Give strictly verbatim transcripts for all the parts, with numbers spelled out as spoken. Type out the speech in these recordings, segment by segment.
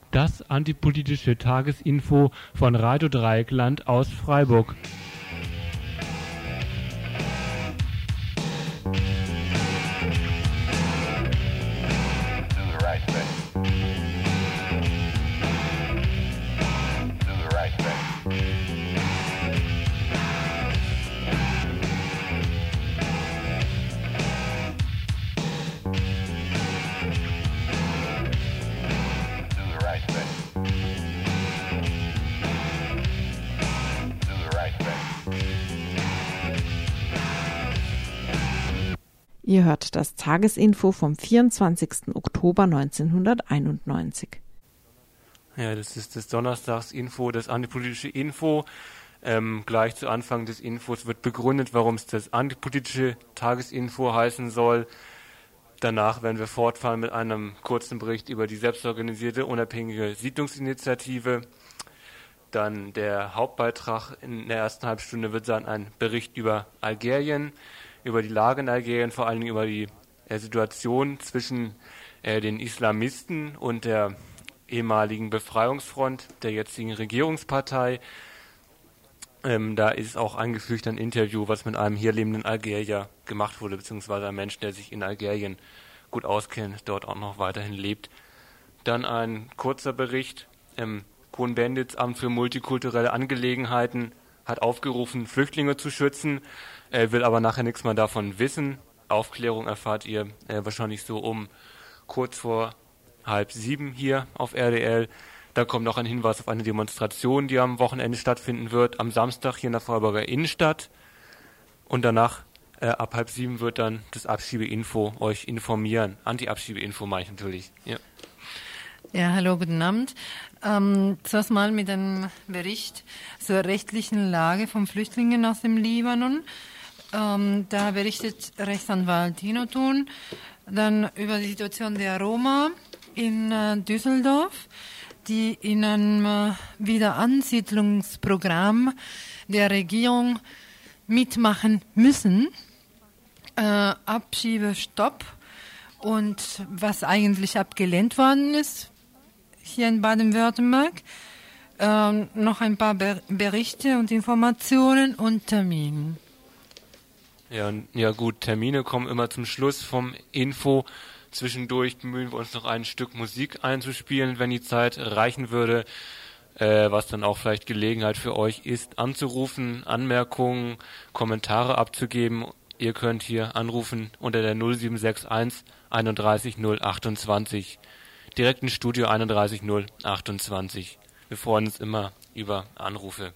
Das antipolitische Tagesinfo von Radio Dreieckland aus Freiburg. Ihr hört das Tagesinfo vom vierundzwanzigsten Oktober neunzehnhunderteinundneunzig. Ja, das ist das Donnerstagsinfo, das antipolitische Info. Ähm, gleich zu Anfang des Infos wird begründet, warum es das antipolitische Tagesinfo heißen soll. Danach werden wir fortfahren mit einem kurzen Bericht über die selbstorganisierte unabhängige Siedlungsinitiative. Dann der Hauptbeitrag in der ersten Halbstunde wird sein ein Bericht über Algerien, über die Lage in Algerien, vor allen Dingen über die äh, Situation zwischen äh, den Islamisten und der ehemaligen Befreiungsfront, der jetzigen Regierungspartei. Ähm, da ist auch angefügt ein Interview, was mit einem hier lebenden Algerier gemacht wurde, beziehungsweise einem Menschen, der sich in Algerien gut auskennt, dort auch noch weiterhin lebt. Dann ein kurzer Bericht. Ähm, Cohn-Bendits Amt für multikulturelle Angelegenheiten hat aufgerufen, Flüchtlinge zu schützen, äh, will aber nachher nichts mehr davon wissen. Aufklärung erfahrt ihr äh, wahrscheinlich so um kurz vor halb sieben hier auf R D L. Da kommt noch ein Hinweis auf eine Demonstration, die am Wochenende stattfinden wird, am Samstag hier in der Freiburger Innenstadt. Und danach äh, ab halb sieben wird dann das Abschiebeinfo euch informieren. Anti-Abschiebeinfo meine ich natürlich. Ja. Ja, hallo, guten Abend. Ähm, zuerst mal mit einem Bericht zur rechtlichen Lage von Flüchtlingen aus dem Libanon. Ähm, da berichtet Rechtsanwalt Dino Thun dann über die Situation der Roma in äh, Düsseldorf, die in einem äh, Wiederansiedlungsprogramm der Regierung mitmachen müssen. Äh, Abschiebestopp und was eigentlich abgelehnt worden ist hier in Baden-Württemberg. Ähm, noch ein paar Ber- Berichte und Informationen und Termine. Ja, ja gut, Termine kommen immer zum Schluss vom Info. Zwischendurch bemühen wir uns noch ein Stück Musik einzuspielen, wenn die Zeit reichen würde, äh, was dann auch vielleicht Gelegenheit für euch ist, anzurufen, Anmerkungen, Kommentare abzugeben. Ihr könnt hier anrufen unter der null sieben sechs eins einunddreißig null achtundzwanzig. Direkt ins Studio einunddreißig null achtundzwanzig. Wir freuen uns immer über Anrufe.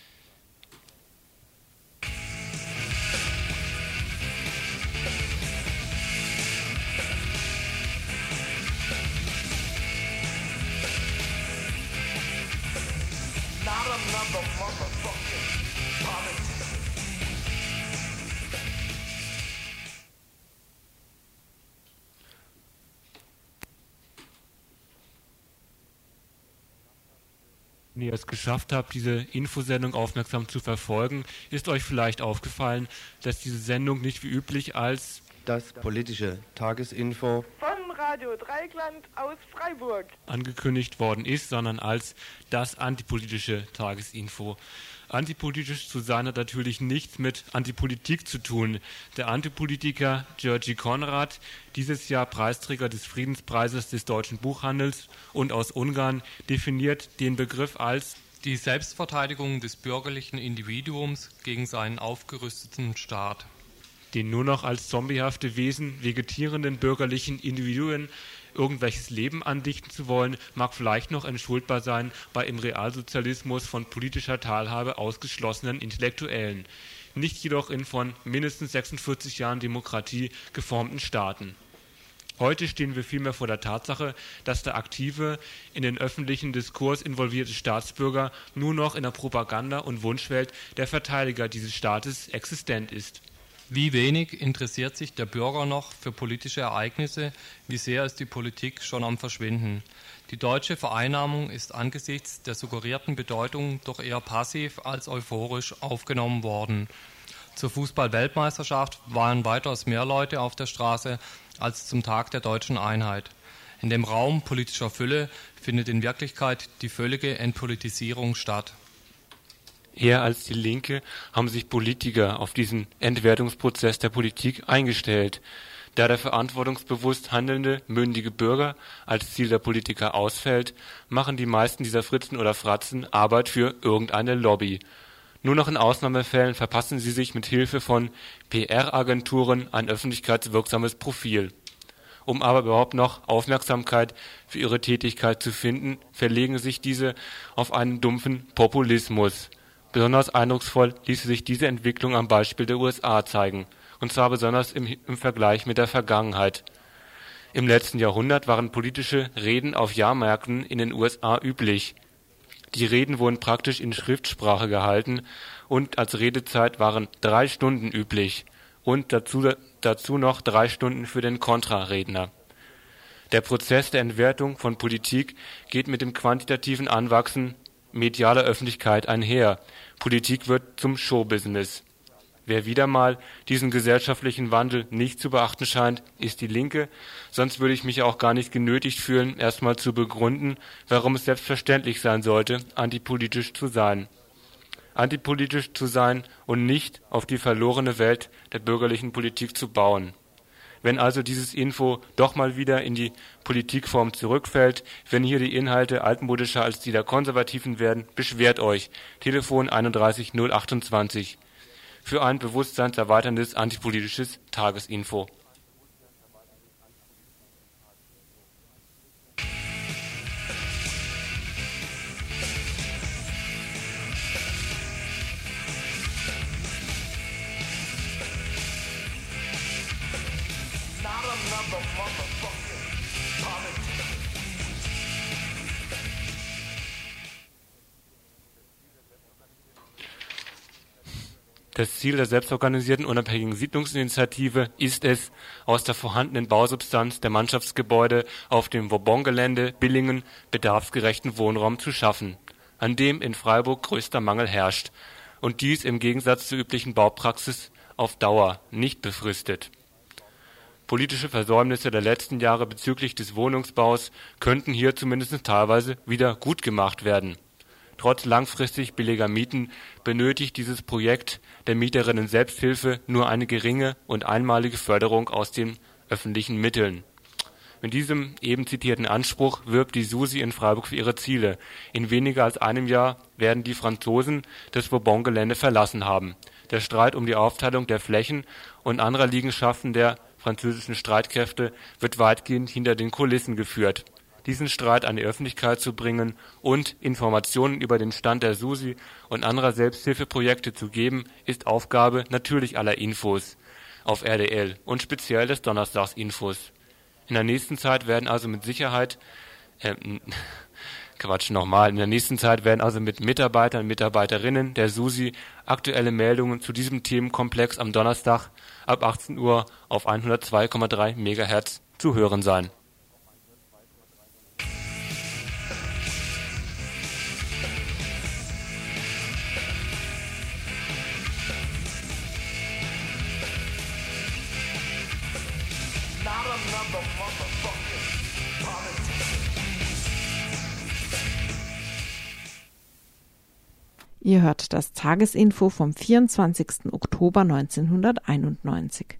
Wenn ihr es geschafft habt, diese Infosendung aufmerksam zu verfolgen, ist euch vielleicht aufgefallen, dass diese Sendung nicht wie üblich als das politische Tagesinfo von Radio Dreieckland aus Freiburg angekündigt worden ist, sondern als das antipolitische Tagesinfo. Antipolitisch zu sein hat natürlich nichts mit Antipolitik zu tun. Der Antipolitiker György Konrad, dieses Jahr Preisträger des Friedenspreises des deutschen Buchhandels und aus Ungarn, definiert den Begriff als die Selbstverteidigung des bürgerlichen Individuums gegen seinen aufgerüsteten Staat. Den nur noch als zombiehafte Wesen vegetierenden bürgerlichen Individuen irgendwelches Leben andichten zu wollen, mag vielleicht noch entschuldbar sein bei im Realsozialismus von politischer Teilhabe ausgeschlossenen Intellektuellen, nicht jedoch in von mindestens sechsundvierzig Jahren Demokratie geformten Staaten. Heute stehen wir vielmehr vor der Tatsache, dass der aktive, in den öffentlichen Diskurs involvierte Staatsbürger nur noch in der Propaganda- und Wunschwelt der Verteidiger dieses Staates existent ist. Wie wenig interessiert sich der Bürger noch für politische Ereignisse, wie sehr ist die Politik schon am Verschwinden. Die deutsche Vereinnahmung ist angesichts der suggerierten Bedeutung doch eher passiv als euphorisch aufgenommen worden. Zur Fußball-Weltmeisterschaft waren weitaus mehr Leute auf der Straße als zum Tag der deutschen Einheit. In dem Raum politischer Fülle findet in Wirklichkeit die völlige Entpolitisierung statt. Eher als die Linke haben sich Politiker auf diesen Entwertungsprozess der Politik eingestellt. Da der verantwortungsbewusst handelnde, mündige Bürger als Ziel der Politiker ausfällt, machen die meisten dieser Fritzen oder Fratzen Arbeit für irgendeine Lobby. Nur noch in Ausnahmefällen verpassen sie sich mit Hilfe von P R-Agenturen ein öffentlichkeitswirksames Profil. Um aber überhaupt noch Aufmerksamkeit für ihre Tätigkeit zu finden, verlegen sich diese auf einen dumpfen Populismus. Besonders eindrucksvoll ließe sich diese Entwicklung am Beispiel der U S A zeigen, und zwar besonders im, im Vergleich mit der Vergangenheit. Im letzten Jahrhundert waren politische Reden auf Jahrmärkten in den U S A üblich. Die Reden wurden praktisch in Schriftsprache gehalten und als Redezeit waren drei Stunden üblich und dazu, dazu noch drei Stunden für den Kontraredner. Der Prozess der Entwertung von Politik geht mit dem quantitativen Anwachsen medialer Öffentlichkeit einher. Politik wird zum Showbusiness. Wer wieder mal diesen gesellschaftlichen Wandel nicht zu beachten scheint, ist die Linke, sonst würde ich mich auch gar nicht genötigt fühlen, erstmal zu begründen, warum es selbstverständlich sein sollte, antipolitisch zu sein. Antipolitisch zu sein und nicht auf die verlorene Welt der bürgerlichen Politik zu bauen. Wenn also dieses Info doch mal wieder in die Politikform zurückfällt, wenn hier die Inhalte altmodischer als die der Konservativen werden, beschwert euch. Telefon einunddreißig null achtundzwanzig. Für ein bewusstseinserweiterndes antipolitisches Tagesinfo. Das Ziel der selbstorganisierten unabhängigen Siedlungsinitiative ist es, aus der vorhandenen Bausubstanz der Mannschaftsgebäude auf dem Vauban-Gelände Billingen bedarfsgerechten Wohnraum zu schaffen, an dem in Freiburg größter Mangel herrscht, und dies im Gegensatz zur üblichen Baupraxis auf Dauer, nicht befristet. Politische Versäumnisse der letzten Jahre bezüglich des Wohnungsbaus könnten hier zumindest teilweise wieder gut gemacht werden. Trotz langfristig billiger Mieten benötigt dieses Projekt der Mieterinnen-Selbsthilfe nur eine geringe und einmalige Förderung aus den öffentlichen Mitteln. Mit diesem eben zitierten Anspruch wirbt die SUSI in Freiburg für ihre Ziele. In weniger als einem Jahr werden die Franzosen das Vauban-Gelände verlassen haben. Der Streit um die Aufteilung der Flächen und anderer Liegenschaften der französischen Streitkräfte wird weitgehend hinter den Kulissen geführt. Diesen Streit an die Öffentlichkeit zu bringen und Informationen über den Stand der SUSI und anderer Selbsthilfeprojekte zu geben, ist Aufgabe natürlich aller Infos auf R D L und speziell des Donnerstagsinfos. In der nächsten Zeit werden also mit Sicherheit, äh, Quatsch nochmal, in der nächsten Zeit werden also mit Mitarbeitern und Mitarbeiterinnen der SUSI aktuelle Meldungen zu diesem Themenkomplex am Donnerstag ab achtzehn Uhr auf hundertzwei Komma drei Megahertz zu hören sein. Ihr hört das Tagesinfo vom vierundzwanzigsten Oktober neunzehnhunderteinundneunzig.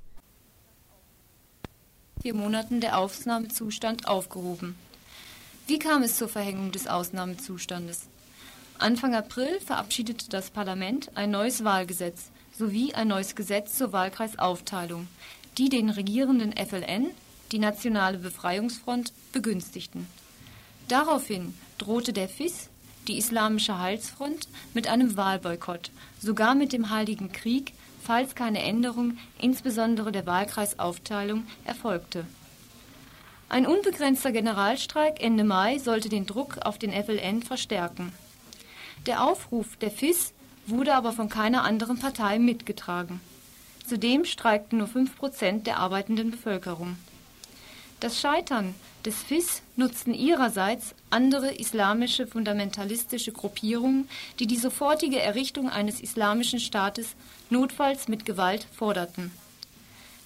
Vier Monaten der Ausnahmezustand aufgehoben. Wie kam es zur Verhängung des Ausnahmezustandes? Anfang April verabschiedete das Parlament ein neues Wahlgesetz sowie ein neues Gesetz zur Wahlkreisaufteilung, die den regierenden F L N, die Nationale Befreiungsfront, begünstigten. Daraufhin drohte der F I S, die Islamische Heilsfront, mit einem Wahlboykott, sogar mit dem Heiligen Krieg, falls keine Änderung, insbesondere der Wahlkreisaufteilung, erfolgte. Ein unbegrenzter Generalstreik Ende Mai sollte den Druck auf den F L N verstärken. Der Aufruf der F I S wurde aber von keiner anderen Partei mitgetragen. Zudem streikten nur fünf Prozent der arbeitenden Bevölkerung. Das Scheitern des F I S nutzten ihrerseits andere islamische fundamentalistische Gruppierungen, die die sofortige Errichtung eines islamischen Staates notfalls mit Gewalt forderten.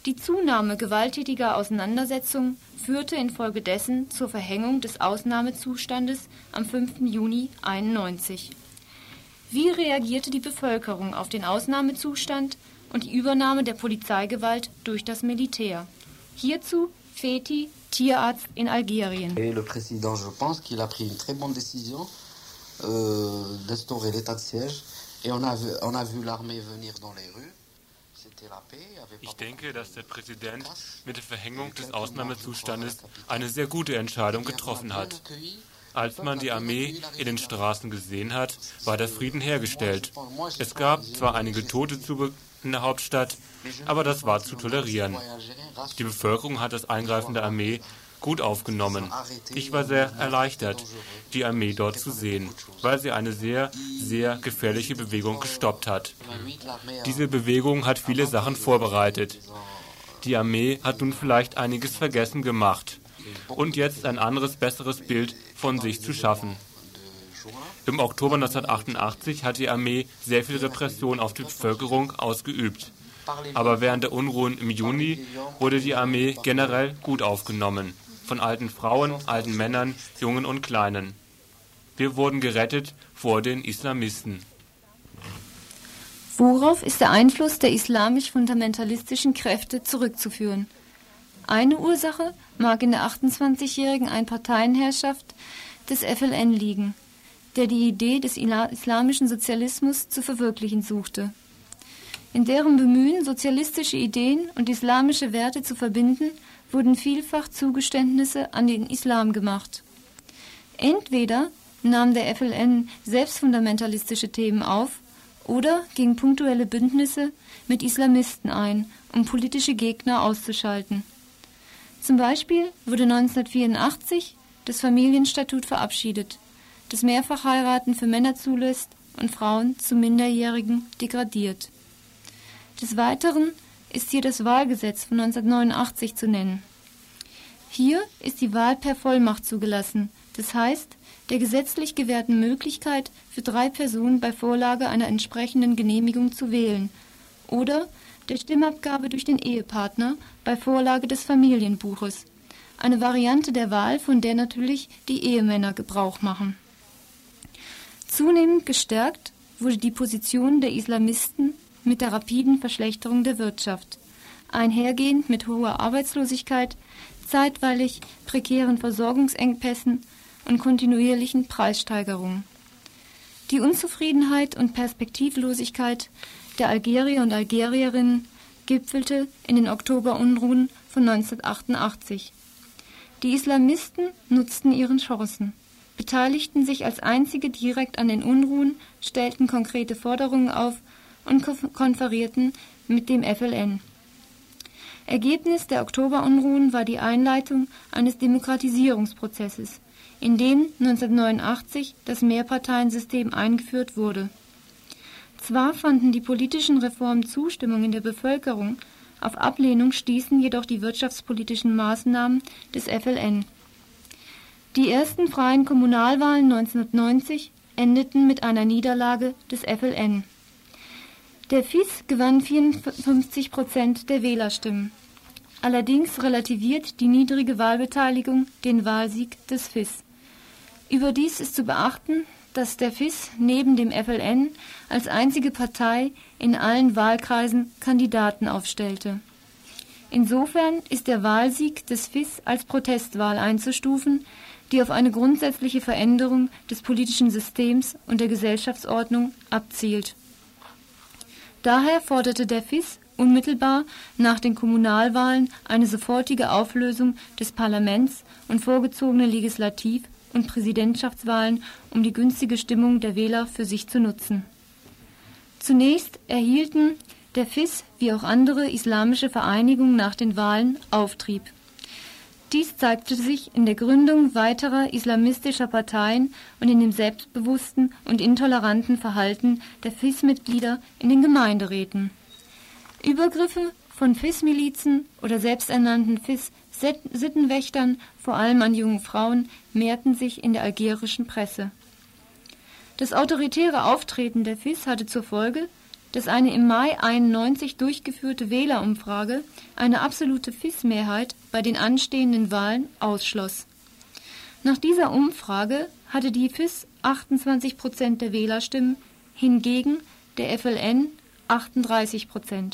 Die Zunahme gewalttätiger Auseinandersetzungen führte infolgedessen zur Verhängung des Ausnahmezustandes am fünften Juni einundneunzig. Wie reagierte die Bevölkerung auf den Ausnahmezustand und die Übernahme der Polizeigewalt durch das Militär? Hierzu Fethi, Tierarzt in Algerien. Et le président, je pense qu'il a pris une très bonne décision euh, d'instaurer l'état de siège et on a vu, on a vu l'armée venir dans les rues. Ich denke, dass der Präsident mit der Verhängung des Ausnahmezustandes eine sehr gute Entscheidung getroffen hat. Als man die Armee in den Straßen gesehen hat, war der Frieden hergestellt. Es gab zwar einige Tote in der Hauptstadt, aber das war zu tolerieren. Die Bevölkerung hat das Eingreifen der Armee gut aufgenommen. Ich war sehr erleichtert, die Armee dort zu sehen, weil sie eine sehr, sehr gefährliche Bewegung gestoppt hat. Diese Bewegung hat viele Sachen vorbereitet. Die Armee hat nun vielleicht einiges vergessen gemacht und jetzt ein anderes, besseres Bild von sich zu schaffen. Im Oktober neunzehnhundertachtundachtzig hat die Armee sehr viel Repression auf die Bevölkerung ausgeübt. Aber während der Unruhen im Juni wurde die Armee generell gut aufgenommen. Von alten Frauen, alten Männern, Jungen und Kleinen. Wir wurden gerettet vor den Islamisten. Worauf ist der Einfluss der islamisch-fundamentalistischen Kräfte zurückzuführen? Eine Ursache mag in der achtundzwanzigjährigen Einparteienherrschaft des F L N liegen, der die Idee des islamischen Sozialismus zu verwirklichen suchte. In deren Bemühen, sozialistische Ideen und islamische Werte zu verbinden, wurden vielfach Zugeständnisse an den Islam gemacht. Entweder nahm der F L N selbst fundamentalistische Themen auf oder ging punktuelle Bündnisse mit Islamisten ein, um politische Gegner auszuschalten. Zum Beispiel wurde neunzehnhundertvierundachtzig das Familienstatut verabschiedet, das Mehrfachheiraten für Männer zulässt und Frauen zu Minderjährigen degradiert. Des Weiteren ist hier das Wahlgesetz von neunzehnhundertneunundachtzig zu nennen. Hier ist die Wahl per Vollmacht zugelassen, das heißt, der gesetzlich gewährten Möglichkeit, für drei Personen bei Vorlage einer entsprechenden Genehmigung zu wählen oder der Stimmabgabe durch den Ehepartner bei Vorlage des Familienbuches, eine Variante der Wahl, von der natürlich die Ehemänner Gebrauch machen. Zunehmend gestärkt wurde die Position der Islamisten mit der rapiden Verschlechterung der Wirtschaft, einhergehend mit hoher Arbeitslosigkeit, zeitweilig prekären Versorgungsengpässen und kontinuierlichen Preissteigerungen. Die Unzufriedenheit und Perspektivlosigkeit der Algerier und Algerierinnen gipfelte in den Oktoberunruhen von neunzehnhundertachtundachtzig. Die Islamisten nutzten ihren Chancen, beteiligten sich als einzige direkt an den Unruhen, stellten konkrete Forderungen auf und konferierten mit dem F L N. Ergebnis der Oktoberunruhen war die Einleitung eines Demokratisierungsprozesses, in dem neunzehnhundertneunundachtzig das Mehrparteiensystem eingeführt wurde. Zwar fanden die politischen Reformen Zustimmung in der Bevölkerung, auf Ablehnung stießen jedoch die wirtschaftspolitischen Maßnahmen des F L N. Die ersten freien Kommunalwahlen neunzehnhundertneunzig endeten mit einer Niederlage des F L N. Der F I S gewann vierundfünfzig Prozent der Wählerstimmen. Allerdings relativiert die niedrige Wahlbeteiligung den Wahlsieg des F I S. Überdies ist zu beachten, dass der F I S neben dem F L N als einzige Partei in allen Wahlkreisen Kandidaten aufstellte. Insofern ist der Wahlsieg des F I S als Protestwahl einzustufen, die auf eine grundsätzliche Veränderung des politischen Systems und der Gesellschaftsordnung abzielt. Daher forderte der F I S unmittelbar nach den Kommunalwahlen eine sofortige Auflösung des Parlaments und vorgezogene Legislativ- und Präsidentschaftswahlen, um die günstige Stimmung der Wähler für sich zu nutzen. Zunächst erhielten der F I S wie auch andere islamische Vereinigungen nach den Wahlen Auftrieb. Dies zeigte sich in der Gründung weiterer islamistischer Parteien und in dem selbstbewussten und intoleranten Verhalten der F I S-Mitglieder in den Gemeinderäten. Übergriffe von F I S-Milizen oder selbsternannten F I S-Sittenwächtern, vor allem an jungen Frauen, mehrten sich in der algerischen Presse. Das autoritäre Auftreten der F I S hatte zur Folge, dass eine im Mai einundneunzig durchgeführte Wählerumfrage eine absolute F I S-Mehrheit bei den anstehenden Wahlen ausschloss. Nach dieser Umfrage hatte die F I S achtundzwanzig Prozent der Wählerstimmen, hingegen der F L N achtunddreißig Prozent.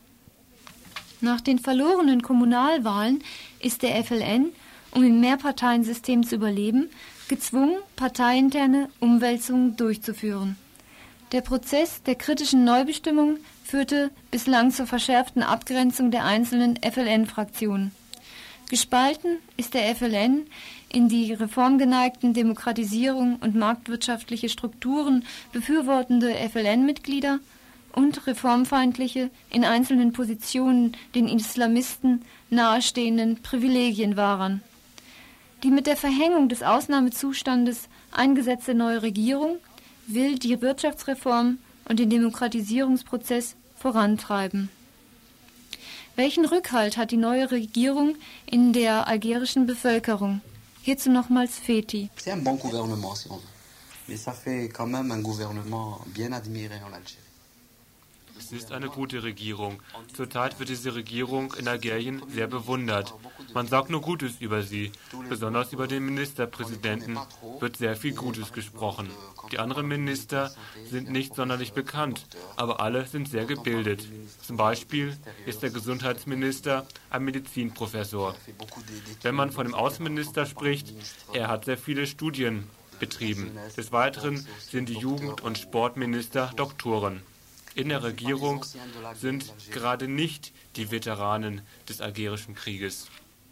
Nach den verlorenen Kommunalwahlen ist der F L N, um im Mehrparteiensystem zu überleben, gezwungen, parteiinterne Umwälzungen durchzuführen. Der Prozess der kritischen Neubestimmung führte bislang zur verschärften Abgrenzung der einzelnen F L N-Fraktionen. Gespalten ist der F L N in die reformgeneigten Demokratisierung und marktwirtschaftliche Strukturen befürwortende F L N-Mitglieder und reformfeindliche, in einzelnen Positionen den Islamisten nahestehenden Privilegienwahrern. Die mit der Verhängung des Ausnahmezustandes eingesetzte neue Regierung will die Wirtschaftsreform und den Demokratisierungsprozess vorantreiben. Welchen Rückhalt hat die neue Regierung in der algerischen Bevölkerung? Hierzu nochmals Fethi. C'est un bon gouvernement, si on veut. Mais ça fait quand même un gouvernement bien admiré en Algérie. Es ist eine gute Regierung. Zurzeit wird diese Regierung in Algerien sehr bewundert. Man sagt nur Gutes über sie. Besonders über den Ministerpräsidenten wird sehr viel Gutes gesprochen. Die anderen Minister sind nicht sonderlich bekannt, aber alle sind sehr gebildet. Zum Beispiel ist der Gesundheitsminister ein Medizinprofessor. Wenn man von dem Außenminister spricht, er hat sehr viele Studien betrieben. Des Weiteren sind die Jugend- und Sportminister Doktoren. In der Regierung sind gerade nicht die Veteranen des algerischen Krieges.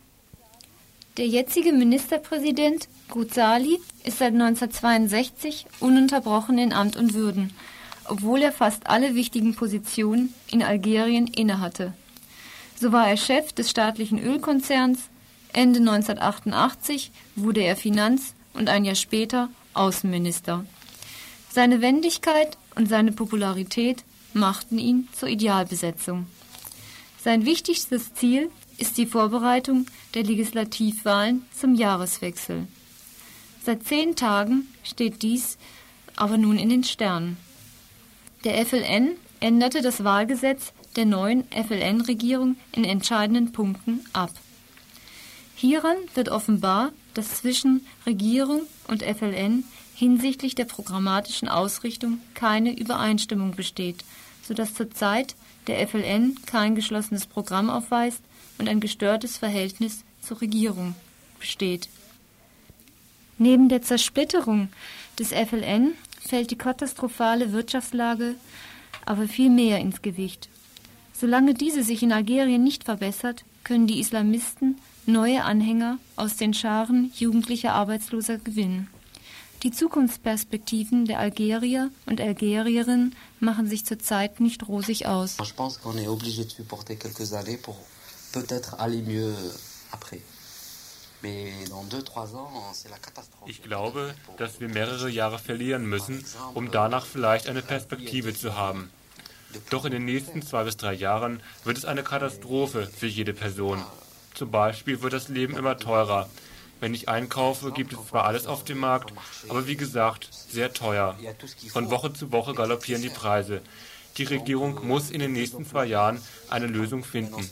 Der jetzige Ministerpräsident Ghouzzali ist seit neunzehnhundertzweiundsechzig ununterbrochen in Amt und Würden, obwohl er fast alle wichtigen Positionen in Algerien innehatte. So war er Chef des staatlichen Ölkonzerns, Ende neunzehnhundertachtundachtzig wurde er Finanz- und ein Jahr später Außenminister. Seine Wendigkeit und seine Popularität machten ihn zur Idealbesetzung. Sein wichtigstes Ziel ist die Vorbereitung der Legislativwahlen zum Jahreswechsel. Seit zehn Tagen steht dies aber nun in den Sternen. Der F L N änderte das Wahlgesetz der neuen F L N-Regierung in entscheidenden Punkten ab. Hieran wird offenbar, dass zwischen Regierung und F L N hinsichtlich der programmatischen Ausrichtung keine Übereinstimmung besteht, sodass zurzeit der F L N kein geschlossenes Programm aufweist und ein gestörtes Verhältnis zur Regierung besteht. Neben der Zersplitterung des F L N fällt die katastrophale Wirtschaftslage aber viel mehr ins Gewicht. Solange diese sich in Algerien nicht verbessert, können die Islamisten neue Anhänger aus den Scharen jugendlicher Arbeitsloser gewinnen. Die Zukunftsperspektiven der Algerier und Algerierinnen machen sich zurzeit nicht rosig aus. Je pense qu'on est obligé de supporter quelques années pour peut-être aller mieux après. Mais dans deux, trois ans, c'est la catastrophe. Ich glaube, dass wir mehrere Jahre verlieren müssen, um danach vielleicht eine Perspektive zu haben. Doch in den nächsten zwei bis drei Jahren wird es eine Katastrophe für jede Person. Zum Beispiel wird das Leben immer teurer. Wenn ich einkaufe, gibt es zwar alles auf dem Markt, aber wie gesagt, sehr teuer. Von Woche zu Woche galoppieren die Preise. Die Regierung muss in den nächsten zwei Jahren eine Lösung finden.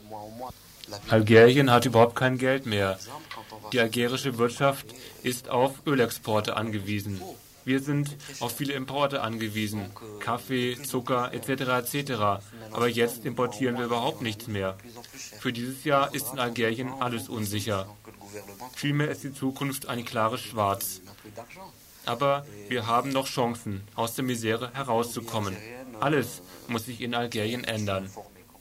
Algerien hat überhaupt kein Geld mehr. Die algerische Wirtschaft ist auf Ölexporte angewiesen. Wir sind auf viele Importe angewiesen. Kaffee, Zucker et cetera et cetera. Aber jetzt importieren wir überhaupt nichts mehr. Für dieses Jahr ist in Algerien alles unsicher. Vielmehr ist die Zukunft ein klares Schwarz. Aber wir haben noch Chancen, aus der Misere herauszukommen. Alles muss sich in Algerien ändern.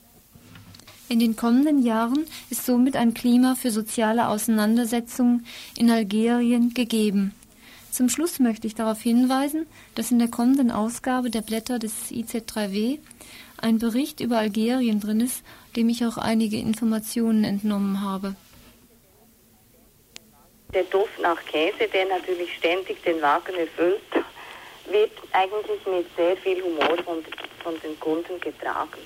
In den kommenden Jahren ist somit ein Klima für soziale Auseinandersetzungen in Algerien gegeben. Zum Schluss möchte ich darauf hinweisen, dass in der kommenden Ausgabe der Blätter des I Z drei W ein Bericht über Algerien drin ist, dem ich auch einige Informationen entnommen habe. Der Duft nach Käse, der natürlich ständig den Wagen erfüllt, wird eigentlich mit sehr viel Humor von, von den Kunden getragen.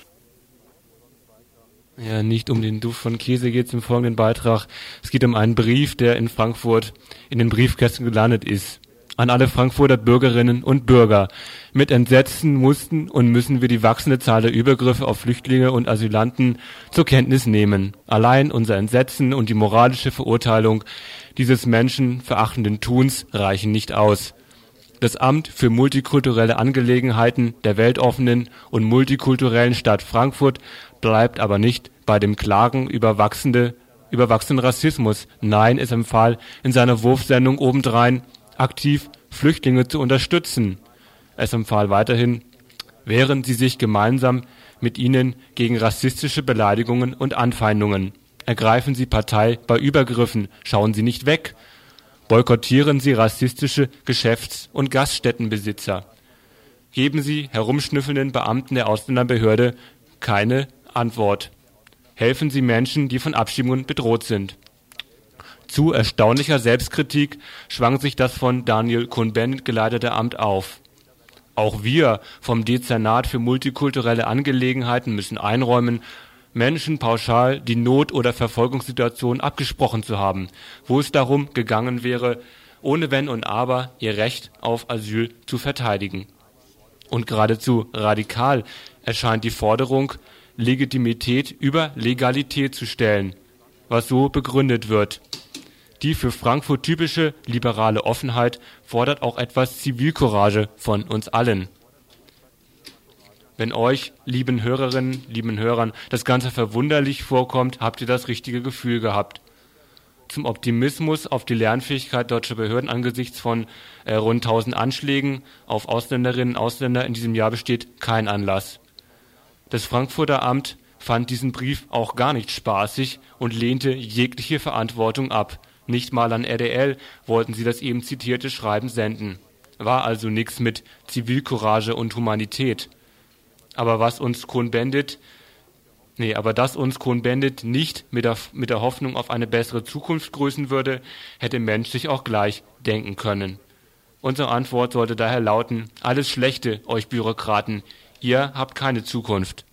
Ja, nicht um den Duft von Käse geht es im folgenden Beitrag. Es geht um einen Brief, der in Frankfurt in den Briefkästen gelandet ist. an alle Frankfurter Bürgerinnen und Bürger. Mit Entsetzen mussten und müssen wir die wachsende Zahl der Übergriffe auf Flüchtlinge und Asylanten zur Kenntnis nehmen. Allein unser Entsetzen und die moralische Verurteilung dieses menschenverachtenden Tuns reichen nicht aus. Das Amt für multikulturelle Angelegenheiten der weltoffenen und multikulturellen Stadt Frankfurt bleibt aber nicht bei dem Klagen über wachsende, über wachsenden Rassismus. Nein, es empfahl in seiner Wurfsendung obendrein, aktiv Flüchtlinge zu unterstützen. Es empfahl weiterhin, wehren Sie sich gemeinsam mit ihnen gegen rassistische Beleidigungen und Anfeindungen. Ergreifen Sie Partei bei Übergriffen, schauen Sie nicht weg. Boykottieren Sie rassistische Geschäfts- und Gaststättenbesitzer. Geben Sie herumschnüffelnden Beamten der Ausländerbehörde keine Antwort. Helfen Sie Menschen, die von Abschiebungen bedroht sind. Zu erstaunlicher Selbstkritik schwang sich das von Daniel Cohn-Bendit geleitete Amt auf. Auch wir vom Dezernat für multikulturelle Angelegenheiten müssen einräumen, Menschen pauschal die Not- oder Verfolgungssituation abgesprochen zu haben, wo es darum gegangen wäre, ohne Wenn und Aber ihr Recht auf Asyl zu verteidigen. Und geradezu radikal erscheint die Forderung, Legitimität über Legalität zu stellen, was so begründet wird. Die für Frankfurt typische liberale Offenheit fordert auch etwas Zivilcourage von uns allen. Wenn euch, lieben Hörerinnen, lieben Hörern, das Ganze verwunderlich vorkommt, habt ihr das richtige Gefühl gehabt. Zum Optimismus auf die Lernfähigkeit deutscher Behörden angesichts von äh, rund tausend Anschlägen auf Ausländerinnen und Ausländer in diesem Jahr besteht kein Anlass. Das Frankfurter Amt fand diesen Brief auch gar nicht spaßig und lehnte jegliche Verantwortung ab. Nicht mal an R D L wollten sie das eben zitierte Schreiben senden. War also nichts mit Zivilcourage und Humanität. Aber was uns Cohn-Bendit, nee, aber dass uns Cohn-Bendit nicht mit der, mit der Hoffnung auf eine bessere Zukunft grüßen würde, hätte Mensch sich auch gleich denken können. Unsere Antwort sollte daher lauten: Alles Schlechte, euch Bürokraten, ihr habt keine Zukunft.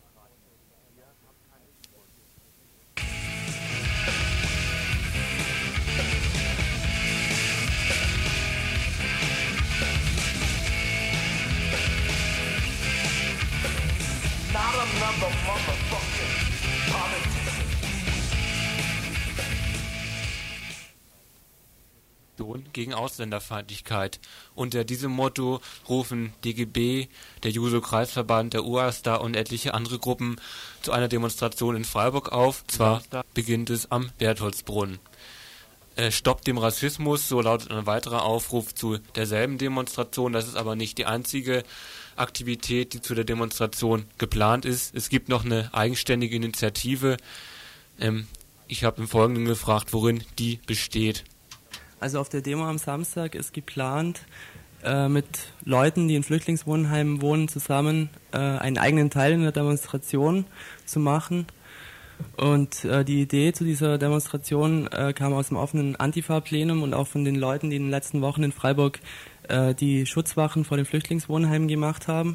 Gegen Ausländerfeindlichkeit. Unter diesem Motto rufen D G B, der Juso-Kreisverband, der U A S T A und etliche andere Gruppen zu einer Demonstration in Freiburg auf. Zwar beginnt es am Bertholdsbrunnen. Äh, Stoppt dem Rassismus, so lautet ein weiterer Aufruf zu derselben Demonstration. Das ist aber nicht die einzige Aktivität, die zu der Demonstration geplant ist. Es gibt noch eine eigenständige Initiative. Ähm, ich habe im Folgenden gefragt, worin die besteht. Also auf der Demo am Samstag ist geplant, äh, mit Leuten, die in Flüchtlingswohnheimen wohnen, zusammen äh, einen eigenen Teil in der Demonstration zu machen. Und äh, die Idee zu dieser Demonstration äh, kam aus dem offenen Antifa-Plenum und auch von den Leuten, die in den letzten Wochen in Freiburg äh, die Schutzwachen vor den Flüchtlingswohnheimen gemacht haben.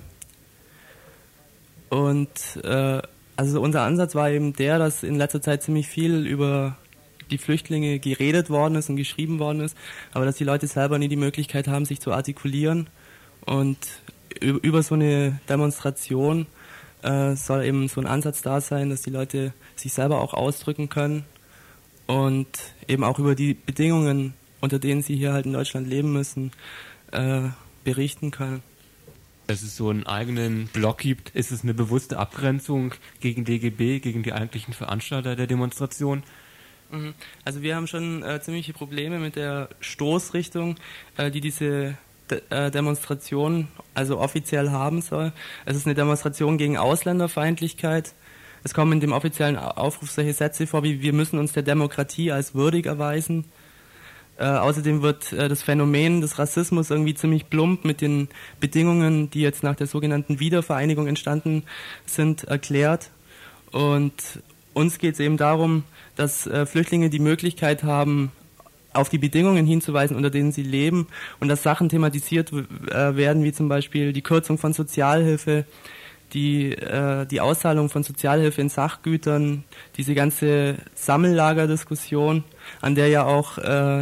Und äh, also unser Ansatz war eben der, dass in letzter Zeit ziemlich viel über die Flüchtlinge geredet worden ist und geschrieben worden ist, aber dass die Leute selber nie die Möglichkeit haben, sich zu artikulieren. Und über so eine Demonstration äh, soll eben so ein Ansatz da sein, dass die Leute sich selber auch ausdrücken können und eben auch über die Bedingungen, unter denen sie hier halt in Deutschland leben müssen, äh, berichten können. Dass es so einen eigenen Block gibt, ist es eine bewusste Abgrenzung gegen D G B, gegen die eigentlichen Veranstalter der Demonstration? Also wir haben schon äh, ziemliche Probleme mit der Stoßrichtung, äh, die diese De- äh, Demonstration also offiziell haben soll. Es ist eine Demonstration gegen Ausländerfeindlichkeit. Es kommen in dem offiziellen Aufruf solche Sätze vor wie: Wir müssen uns der Demokratie als würdig erweisen. Äh, außerdem wird äh, das Phänomen des Rassismus irgendwie ziemlich plump mit den Bedingungen, die jetzt nach der sogenannten Wiedervereinigung entstanden sind, erklärt. Und uns geht es eben darum, dass äh, Flüchtlinge die Möglichkeit haben, auf die Bedingungen hinzuweisen, unter denen sie leben, und dass Sachen thematisiert w- äh, werden, wie zum Beispiel die Kürzung von Sozialhilfe, die, äh, die Auszahlung von Sozialhilfe in Sachgütern, diese ganze Sammellagerdiskussion, an der ja auch äh,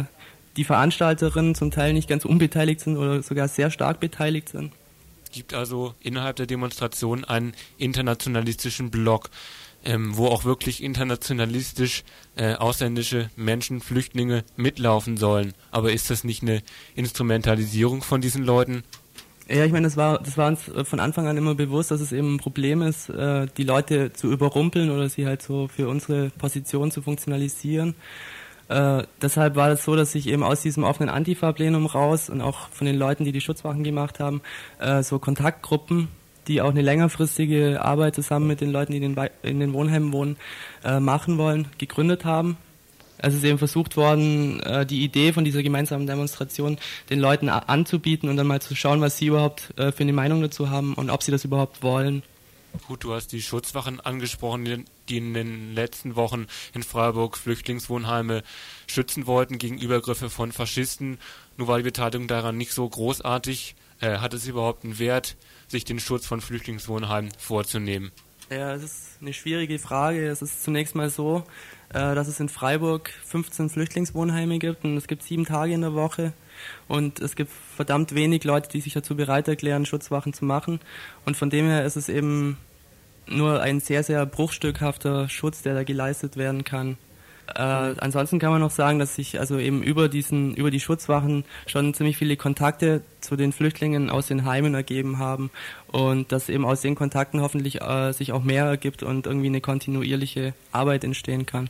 die Veranstalterinnen zum Teil nicht ganz unbeteiligt sind oder sogar sehr stark beteiligt sind. Es gibt also innerhalb der Demonstration einen internationalistischen Block, ähm, wo auch wirklich internationalistisch äh, ausländische Menschen, Flüchtlinge mitlaufen sollen. Aber ist das nicht eine Instrumentalisierung von diesen Leuten? Ja, ich meine, das war, das war uns von Anfang an immer bewusst, dass es eben ein Problem ist, äh, die Leute zu überrumpeln oder sie halt so für unsere Position zu funktionalisieren. Äh, deshalb war es so, dass sich eben aus diesem offenen Antifa-Plenum raus und auch von den Leuten, die die Schutzwachen gemacht haben, äh, so Kontaktgruppen, die auch eine längerfristige Arbeit zusammen mit den Leuten, die in den, in den Wohnheimen wohnen, äh, machen wollen, gegründet haben. Also es ist eben versucht worden, äh, die Idee von dieser gemeinsamen Demonstration den Leuten a- anzubieten und dann mal zu schauen, was sie überhaupt äh, für eine Meinung dazu haben und ob sie das überhaupt wollen. Gut, du hast die Schutzwachen angesprochen, die in den letzten Wochen in Freiburg Flüchtlingswohnheime schützen wollten gegen Übergriffe von Faschisten. Nur war die Beteiligung daran nicht so großartig. Äh, hat es überhaupt einen Wert, sich den Schutz von Flüchtlingswohnheimen vorzunehmen? Ja, es ist eine schwierige Frage. Es ist zunächst mal so, äh, dass es in Freiburg fünfzehn Flüchtlingswohnheime gibt und es gibt sieben Tage in der Woche. Und es gibt verdammt wenig Leute, die sich dazu bereit erklären, Schutzwachen zu machen. Und von dem her ist es eben nur ein sehr, sehr bruchstückhafter Schutz, der da geleistet werden kann. Äh, ansonsten kann man noch sagen, dass sich also eben über diesen, über die Schutzwachen schon ziemlich viele Kontakte zu den Flüchtlingen aus den Heimen ergeben haben und dass eben aus den Kontakten hoffentlich äh, sich auch mehr ergibt und irgendwie eine kontinuierliche Arbeit entstehen kann.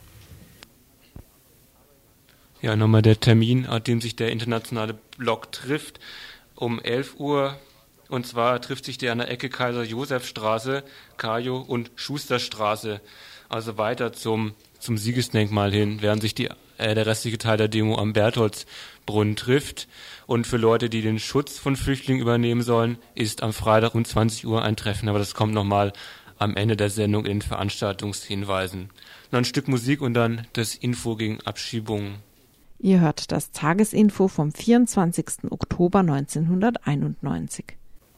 Ja, nochmal der Termin, an dem sich der internationale Block trifft, um elf Uhr. Und zwar trifft sich der an der Ecke Kaiser-Josef-Straße, Kajo und Schusterstraße, also weiter zum, zum Siegesdenkmal hin, während sich die, äh, der restliche Teil der Demo am Bertholdsbrunnen trifft. Und für Leute, die den Schutz von Flüchtlingen übernehmen sollen, ist am Freitag um zwanzig Uhr ein Treffen, aber das kommt nochmal am Ende der Sendung in den Veranstaltungshinweisen. Noch ein Stück Musik und dann das Info gegen Abschiebungen. Ihr hört das Tagesinfo vom vierundzwanzigsten Oktober neunzehnhunderteinundneunzig.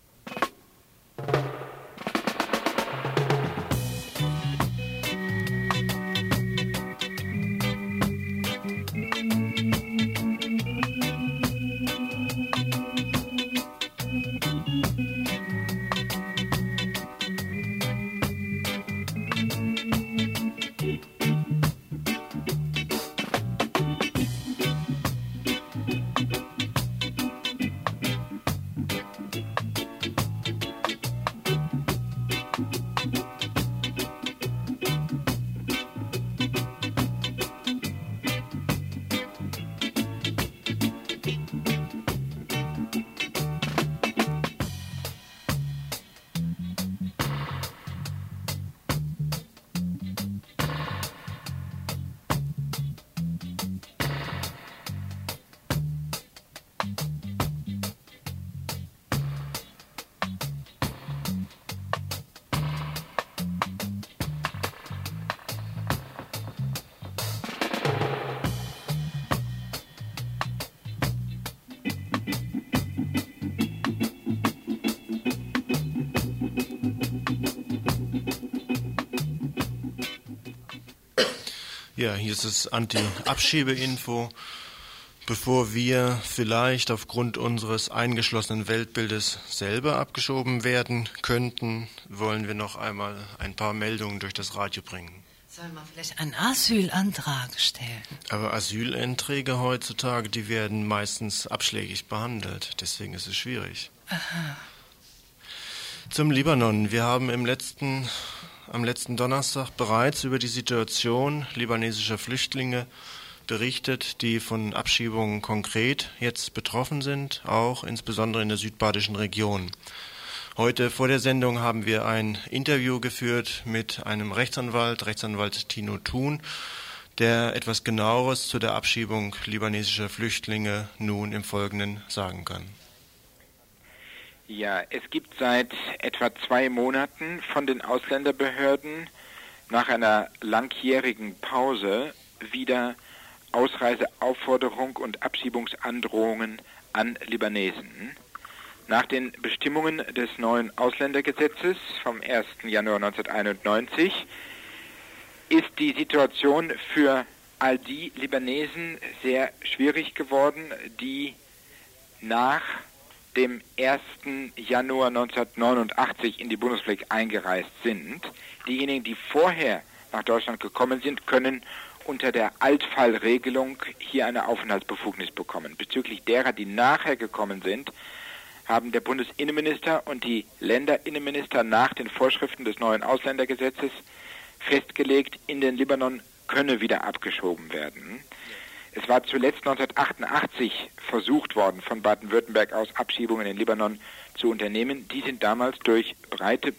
Ja, hier ist das Anti-Abschiebe-Info. Bevor wir vielleicht aufgrund unseres eingeschlossenen Weltbildes selber abgeschoben werden könnten, wollen wir noch einmal ein paar Meldungen durch das Radio bringen. Sollen wir vielleicht einen Asylantrag stellen? Aber Asylanträge heutzutage, die werden meistens abschlägig behandelt. Deswegen ist es schwierig. Aha. Zum Libanon. Wir haben im letzten, am letzten Donnerstag bereits über die Situation libanesischer Flüchtlinge berichtet, die von Abschiebungen konkret jetzt betroffen sind, auch insbesondere in der südbadischen Region. Heute vor der Sendung haben wir ein Interview geführt mit einem Rechtsanwalt, Rechtsanwalt Tino Thun, der etwas Genaueres zu der Abschiebung libanesischer Flüchtlinge nun im Folgenden sagen kann. Ja, es gibt seit etwa zwei Monaten von den Ausländerbehörden nach einer langjährigen Pause wieder Ausreiseaufforderung und Abschiebungsandrohungen an Libanesen. Nach den Bestimmungen des neuen Ausländergesetzes vom ersten Januar neunzehnhunderteinundneunzig ist die Situation für all die Libanesen sehr schwierig geworden, die nach dem ersten Januar neunzehnhundertneunundachtzig in die Bundesrepublik eingereist sind. Diejenigen, die vorher nach Deutschland gekommen sind, können unter der Altfallregelung hier eine Aufenthaltsbefugnis bekommen. Bezüglich derer, die nachher gekommen sind, haben der Bundesinnenminister und die Länderinnenminister nach den Vorschriften des neuen Ausländergesetzes festgelegt, in den Libanon könne wieder abgeschoben werden. Es war zuletzt neunzehnhundertachtundachtzig versucht worden, von Baden-Württemberg aus Abschiebungen in den Libanon zu unternehmen. Die sind damals durch breite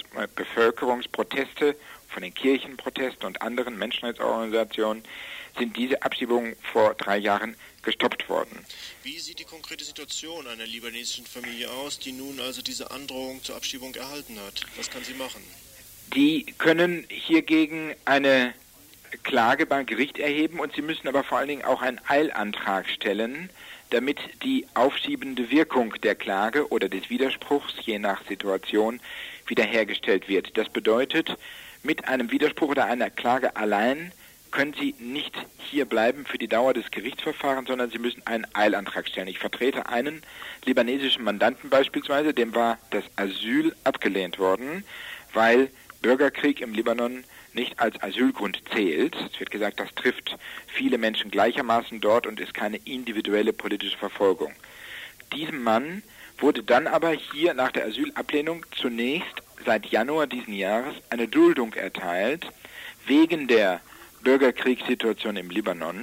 Bevölkerungsproteste, von den Kirchenprotesten und anderen Menschenrechtsorganisationen, sind diese Abschiebungen vor drei Jahren gestoppt worden. Wie sieht die konkrete Situation einer libanesischen Familie aus, die nun also diese Androhung zur Abschiebung erhalten hat? Was kann sie machen? Die können hiergegen eine Klage beim Gericht erheben und sie müssen aber vor allen Dingen auch einen Eilantrag stellen, damit die aufschiebende Wirkung der Klage oder des Widerspruchs, je nach Situation, wiederhergestellt wird. Das bedeutet, mit einem Widerspruch oder einer Klage allein können Sie nicht hier bleiben für die Dauer des Gerichtsverfahrens, sondern Sie müssen einen Eilantrag stellen. Ich vertrete einen libanesischen Mandanten beispielsweise, dem war das Asyl abgelehnt worden, weil Bürgerkrieg im Libanon nicht als Asylgrund zählt. Es wird gesagt, das trifft viele Menschen gleichermaßen dort und ist keine individuelle politische Verfolgung. Diesem Mann wurde dann aber hier nach der Asylablehnung zunächst seit Januar diesen Jahres eine Duldung erteilt, wegen der Bürgerkriegssituation im Libanon.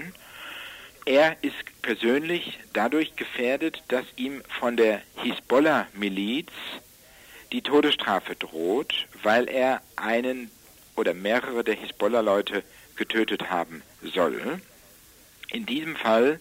Er ist persönlich dadurch gefährdet, dass ihm von der Hisbollah-Miliz die Todesstrafe droht, weil er einen oder mehrere der Hisbollah-Leute getötet haben soll. In diesem Fall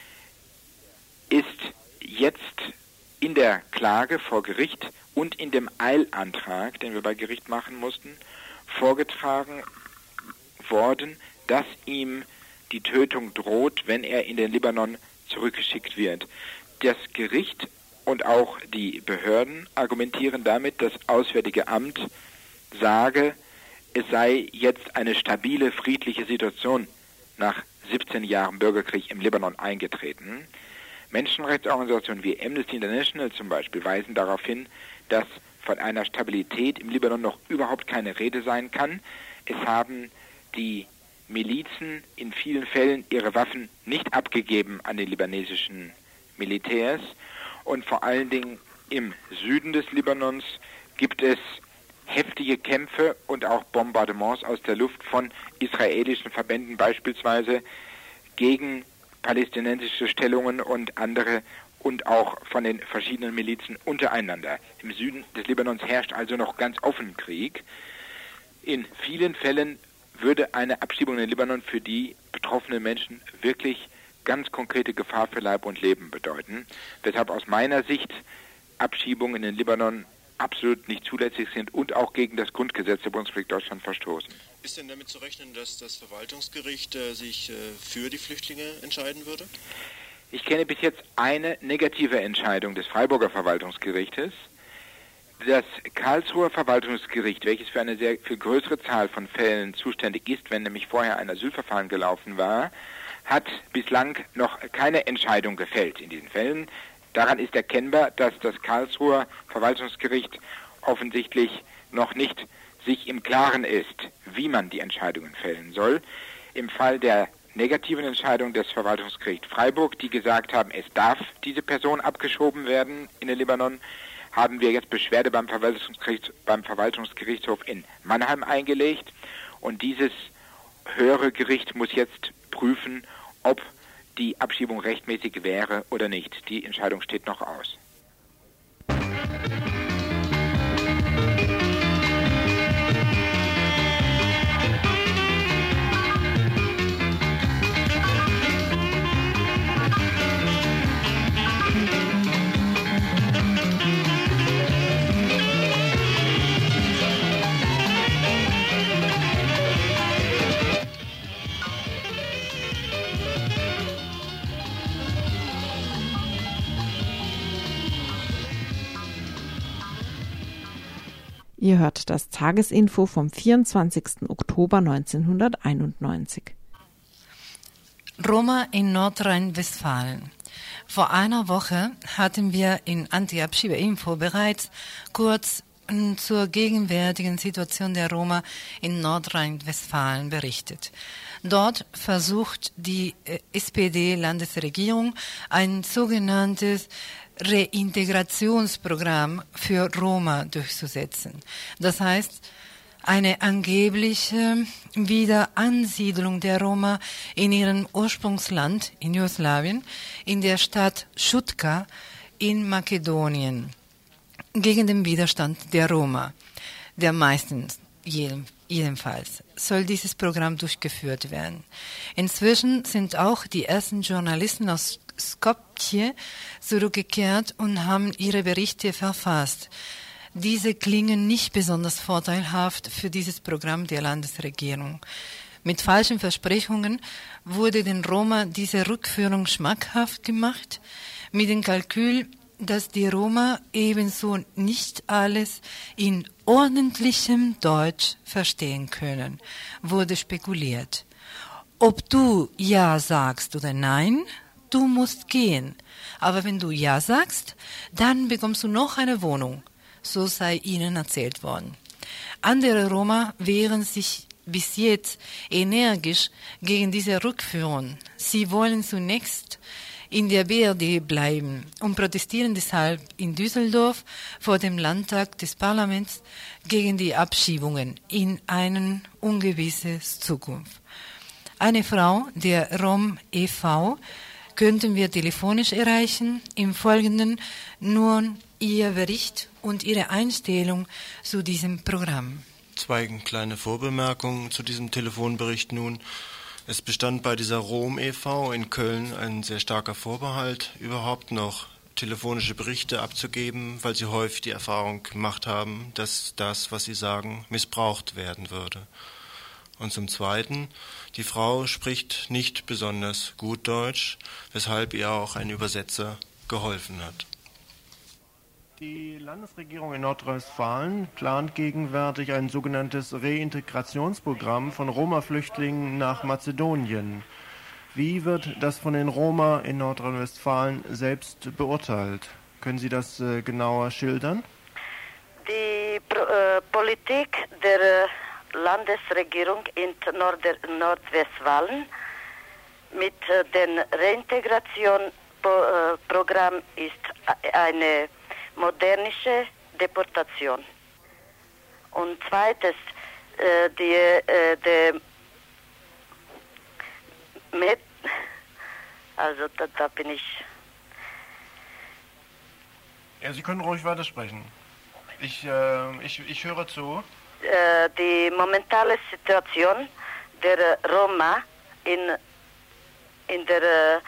ist jetzt in der Klage vor Gericht und in dem Eilantrag, den wir bei Gericht machen mussten, vorgetragen worden, dass ihm die Tötung droht, wenn er in den Libanon zurückgeschickt wird. Das Gericht und auch die Behörden argumentieren damit, das Auswärtige Amt sage, es sei jetzt eine stabile, friedliche Situation nach siebzehn Jahren Bürgerkrieg im Libanon eingetreten. Menschenrechtsorganisationen wie Amnesty International zum Beispiel weisen darauf hin, dass von einer Stabilität im Libanon noch überhaupt keine Rede sein kann. Es haben die Milizen in vielen Fällen ihre Waffen nicht abgegeben an die libanesischen Militärs und vor allen Dingen im Süden des Libanons gibt es heftige Kämpfe und auch Bombardements aus der Luft von israelischen Verbänden beispielsweise gegen palästinensische Stellungen und andere und auch von den verschiedenen Milizen untereinander. Im Süden des Libanons herrscht also noch ganz offen Krieg. In vielen Fällen würde eine Abschiebung in den Libanon für die betroffenen Menschen wirklich ganz konkrete Gefahr für Leib und Leben bedeuten. Weshalb aus meiner Sicht Abschiebungen in den Libanon absolut nicht zulässig sind und auch gegen das Grundgesetz der Bundesrepublik Deutschland verstoßen. Ist denn damit zu rechnen, dass das Verwaltungsgericht äh, sich äh, für die Flüchtlinge entscheiden würde? Ich kenne bis jetzt eine negative Entscheidung des Freiburger Verwaltungsgerichtes. Das Karlsruher Verwaltungsgericht, welches für eine sehr viel größere Zahl von Fällen zuständig ist, wenn nämlich vorher ein Asylverfahren gelaufen war, hat bislang noch keine Entscheidung gefällt in diesen Fällen. Daran ist erkennbar, dass das Karlsruher Verwaltungsgericht offensichtlich noch nicht sich im Klaren ist, wie man die Entscheidungen fällen soll. Im Fall der negativen Entscheidung des Verwaltungsgerichts Freiburg, die gesagt haben, es darf diese Person abgeschoben werden in den Libanon, haben wir jetzt Beschwerde beim Verwaltungsgericht, beim Verwaltungsgerichtshof in Mannheim eingelegt. Und dieses höhere Gericht muss jetzt prüfen, ob die Abschiebung rechtmäßig wäre oder nicht. Die Entscheidung steht noch aus. Ihr hört das Tagesinfo vom vierundzwanzigsten Oktober neunzehnhunderteinundneunzig. Roma in Nordrhein-Westfalen. Vor einer Woche hatten wir in Anti-Abschiebe-Info bereits kurz zur gegenwärtigen Situation der Roma in Nordrhein-Westfalen berichtet. Dort versucht die S P D-Landesregierung ein sogenanntes Reintegrationsprogramm für Roma durchzusetzen. Das heißt, eine angebliche Wiederansiedlung der Roma in ihrem Ursprungsland in Jugoslawien, in der Stadt Šutka in Makedonien, gegen den Widerstand der Roma, der meistens jedem, jedenfalls, soll dieses Programm durchgeführt werden. Inzwischen sind auch die ersten Journalisten aus Skopje zurückgekehrt und haben ihre Berichte verfasst. Diese klingen nicht besonders vorteilhaft für dieses Programm der Landesregierung. Mit falschen Versprechungen wurde den Roma diese Rückführung schmackhaft gemacht, mit dem Kalkül, dass die Roma ebenso nicht alles in ordentlichem Deutsch verstehen können, wurde spekuliert. Ob du Ja sagst oder Nein, du musst gehen. Aber wenn du Ja sagst, dann bekommst du noch eine Wohnung. So sei ihnen erzählt worden. Andere Roma wehren sich bis jetzt energisch gegen diese Rückführung. Sie wollen zunächst in der B R D bleiben und protestieren deshalb in Düsseldorf vor dem Landtag des Parlaments gegen die Abschiebungen in eine ungewisse Zukunft. Eine Frau der Rom e V könnten wir telefonisch erreichen. Im Folgenden nur Ihr Bericht und Ihre Einstellung zu diesem Programm. Zwei kleine Vorbemerkungen zu diesem Telefonbericht nun. Es bestand bei dieser Rom e V in Köln ein sehr starker Vorbehalt, überhaupt noch telefonische Berichte abzugeben, weil sie häufig die Erfahrung gemacht haben, dass das, was sie sagen, missbraucht werden würde. Und zum Zweiten, die Frau spricht nicht besonders gut Deutsch, weshalb ihr auch ein Übersetzer geholfen hat. Die Landesregierung in Nordrhein-Westfalen plant gegenwärtig ein sogenanntes Reintegrationsprogramm von Roma-Flüchtlingen nach Mazedonien. Wie wird das von den Roma in Nordrhein-Westfalen selbst beurteilt? Können Sie das äh, genauer schildern? Die Pro äh, Politik der äh, Landesregierung in Nord Nordwestfalen mit äh, dem Reintegration-Programm äh, ist eine modernische Deportation. Und zweites, äh, die, äh, die mit, also da, da bin ich. Ja, Sie können ruhig weitersprechen. Ich, äh, ich, ich höre zu. Äh, die momentane Situation der Roma in, in der äh,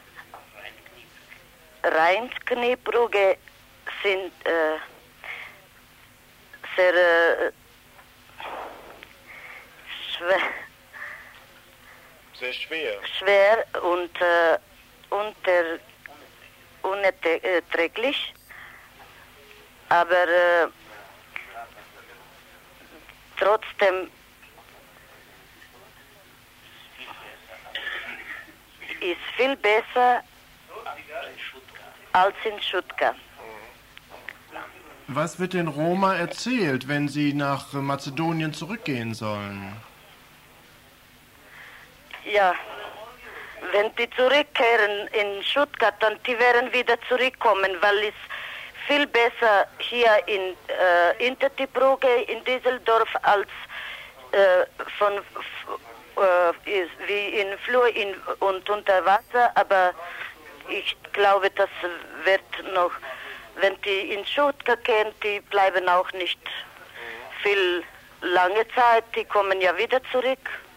Rhein-Kniebrücke sind äh, sehr äh, schwer, sehr schwer, schwer und äh, unter, unerträglich, aber äh, trotzdem ist viel besser als in Šutka. Was wird den Roma erzählt, wenn sie nach Mazedonien zurückgehen sollen? Ja, wenn die zurückkehren in Stuttgart, dann die werden wieder zurückkommen, weil es viel besser hier in äh, hinter die Brücke in Düsseldorf als äh, von äh, ist wie in Flur in, und unter Wasser, aber ich glaube, das wird noch, wenn die in Stuttgart gehen, die bleiben auch nicht viel lange Zeit, die kommen ja wieder zurück.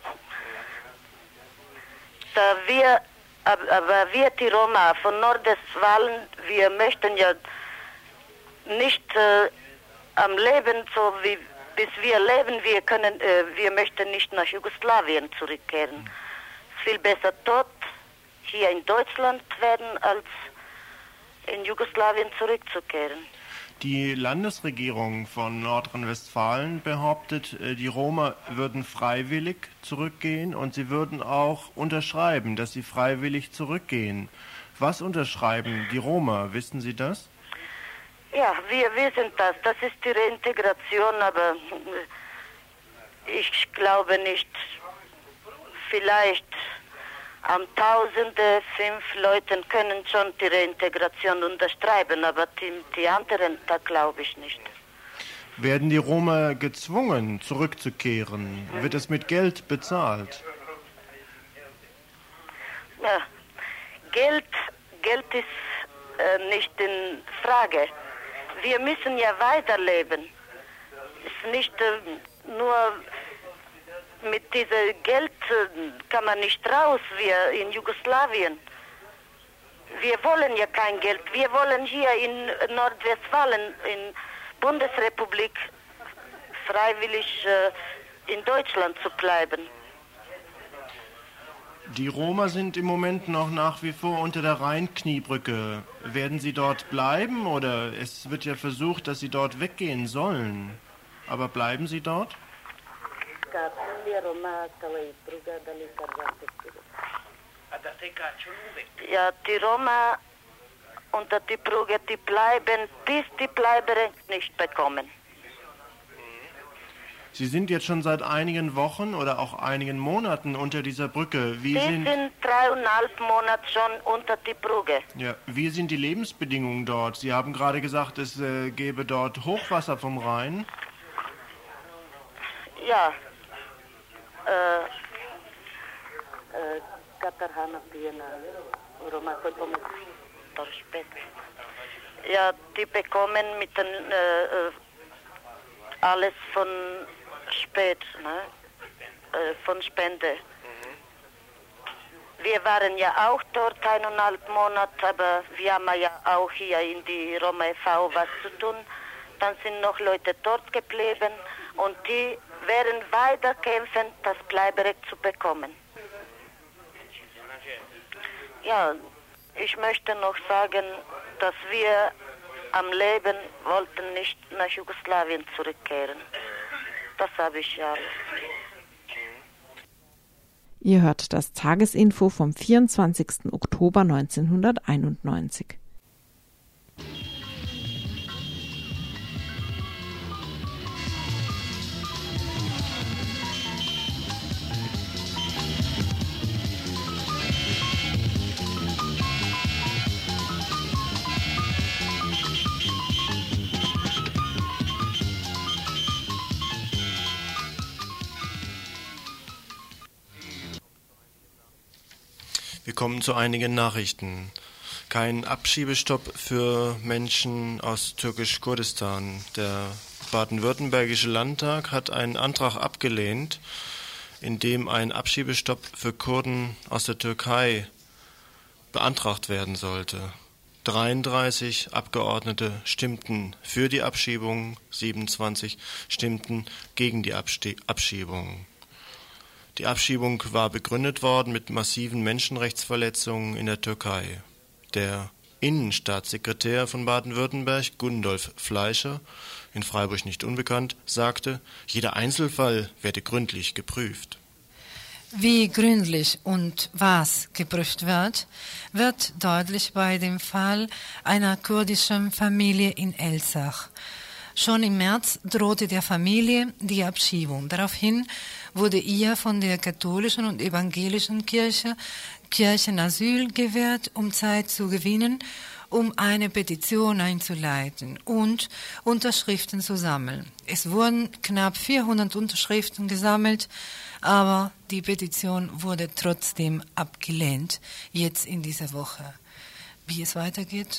Da wir, aber wir die Roma von Nordwestfalen, wir möchten ja nicht äh, am Leben, so wie bis wir leben, wir können, äh, wir möchten nicht nach Jugoslawien zurückkehren. Viel besser dort, hier in Deutschland werden, als in Jugoslawien zurückzukehren. Die Landesregierung von Nordrhein-Westfalen behauptet, die Roma würden freiwillig zurückgehen und sie würden auch unterschreiben, dass sie freiwillig zurückgehen. Was unterschreiben die Roma? Wissen Sie das? Ja, wir wissen das. Das ist die Reintegration, aber ich glaube nicht. Vielleicht am Tausende, fünf Leuten können schon die Reintegration unterschreiben, aber die, die anderen, da glaube ich nicht. Werden die Roma gezwungen, zurückzukehren? Wird es mit Geld bezahlt? Ja, Geld, Geld ist äh, nicht in Frage. Wir müssen ja weiterleben. Es ist nicht äh, nur mit diesem Geld äh, kann man nicht raus, wie in Jugoslawien. Wir wollen ja kein Geld. Wir wollen hier in Nordwestfalen, in Bundesrepublik, freiwillig äh, in Deutschland zu bleiben. Die Roma sind im Moment noch nach wie vor unter der Rheinkniebrücke. Werden sie dort bleiben oder es wird ja versucht, dass sie dort weggehen sollen? Aber bleiben sie dort? Ja, die Roma unter die Brücke, die bleiben, bis die Bleiberecht nicht bekommen. Sie sind jetzt schon seit einigen Wochen oder auch einigen Monaten unter dieser Brücke. Wie Sie sind, sind dreieinhalb Monate schon unter die Brücke. ja, wie sind die Lebensbedingungen dort? Sie haben gerade gesagt, es äh, gäbe dort Hochwasser vom Rhein. Ja. Äh, äh, ja, die bekommen mit den, äh, alles von spät, ne? Äh, von Spende. Wir waren ja auch dort eineinhalb Monate, aber wir haben ja auch hier in die Roma e V was zu tun. Dann sind noch Leute dort geblieben und die werden weiter kämpfen, das Bleiberecht zu bekommen. Ja, ich möchte noch sagen, dass wir am Leben wollten nicht nach Jugoslawien zurückkehren. Das habe ich ja. Ihr hört das Tagesinfo vom vierundzwanzigsten Oktober neunzehnhunderteinundneunzig. Wir kommen zu einigen Nachrichten. Kein Abschiebestopp für Menschen aus Türkisch-Kurdistan. Der baden-württembergische Landtag hat einen Antrag abgelehnt, in dem ein Abschiebestopp für Kurden aus der Türkei beantragt werden sollte. dreiunddreißig Abgeordnete stimmten für die Abschiebung, siebenundzwanzig stimmten gegen die Abste- Abschiebung. Die Abschiebung war begründet worden mit massiven Menschenrechtsverletzungen in der Türkei. Der Innenstaatssekretär von Baden-Württemberg, Gundolf Fleischer, in Freiburg nicht unbekannt, sagte, jeder Einzelfall werde gründlich geprüft. Wie gründlich und was geprüft wird, wird deutlich bei dem Fall einer kurdischen Familie in Elsach. Schon im März drohte der Familie die Abschiebung. Daraufhin wurde ihr von der katholischen und evangelischen Kirche Kirchenasyl gewährt, um Zeit zu gewinnen, um eine Petition einzuleiten und Unterschriften zu sammeln. Es wurden knapp vierhundert Unterschriften gesammelt, aber die Petition wurde trotzdem abgelehnt, jetzt in dieser Woche. Wie es weitergeht?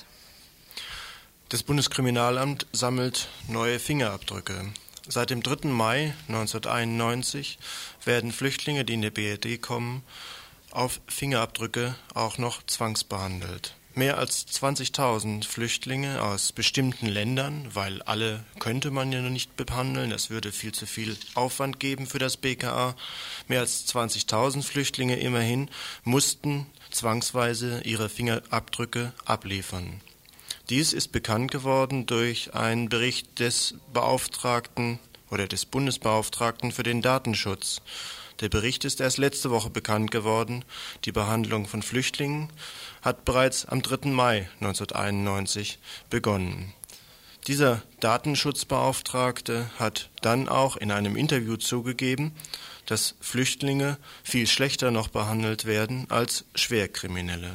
Das Bundeskriminalamt sammelt neue Fingerabdrücke. Seit dem dritten Mai neunzehnhunderteinundneunzig werden Flüchtlinge, die in die B R D kommen, auf Fingerabdrücke auch noch zwangsbehandelt. Mehr als zwanzigtausend Flüchtlinge aus bestimmten Ländern, weil alle könnte man ja noch nicht behandeln, das würde viel zu viel Aufwand geben für das B K A. Mehr als zwanzigtausend Flüchtlinge immerhin mussten zwangsweise ihre Fingerabdrücke abliefern. Dies ist bekannt geworden durch einen Bericht des Beauftragten oder des Bundesbeauftragten für den Datenschutz. Der Bericht ist erst letzte Woche bekannt geworden. Die Behandlung von Flüchtlingen hat bereits am dritten Mai neunzehnhunderteinundneunzig begonnen. Dieser Datenschutzbeauftragte hat dann auch in einem Interview zugegeben, dass Flüchtlinge viel schlechter noch behandelt werden als Schwerkriminelle.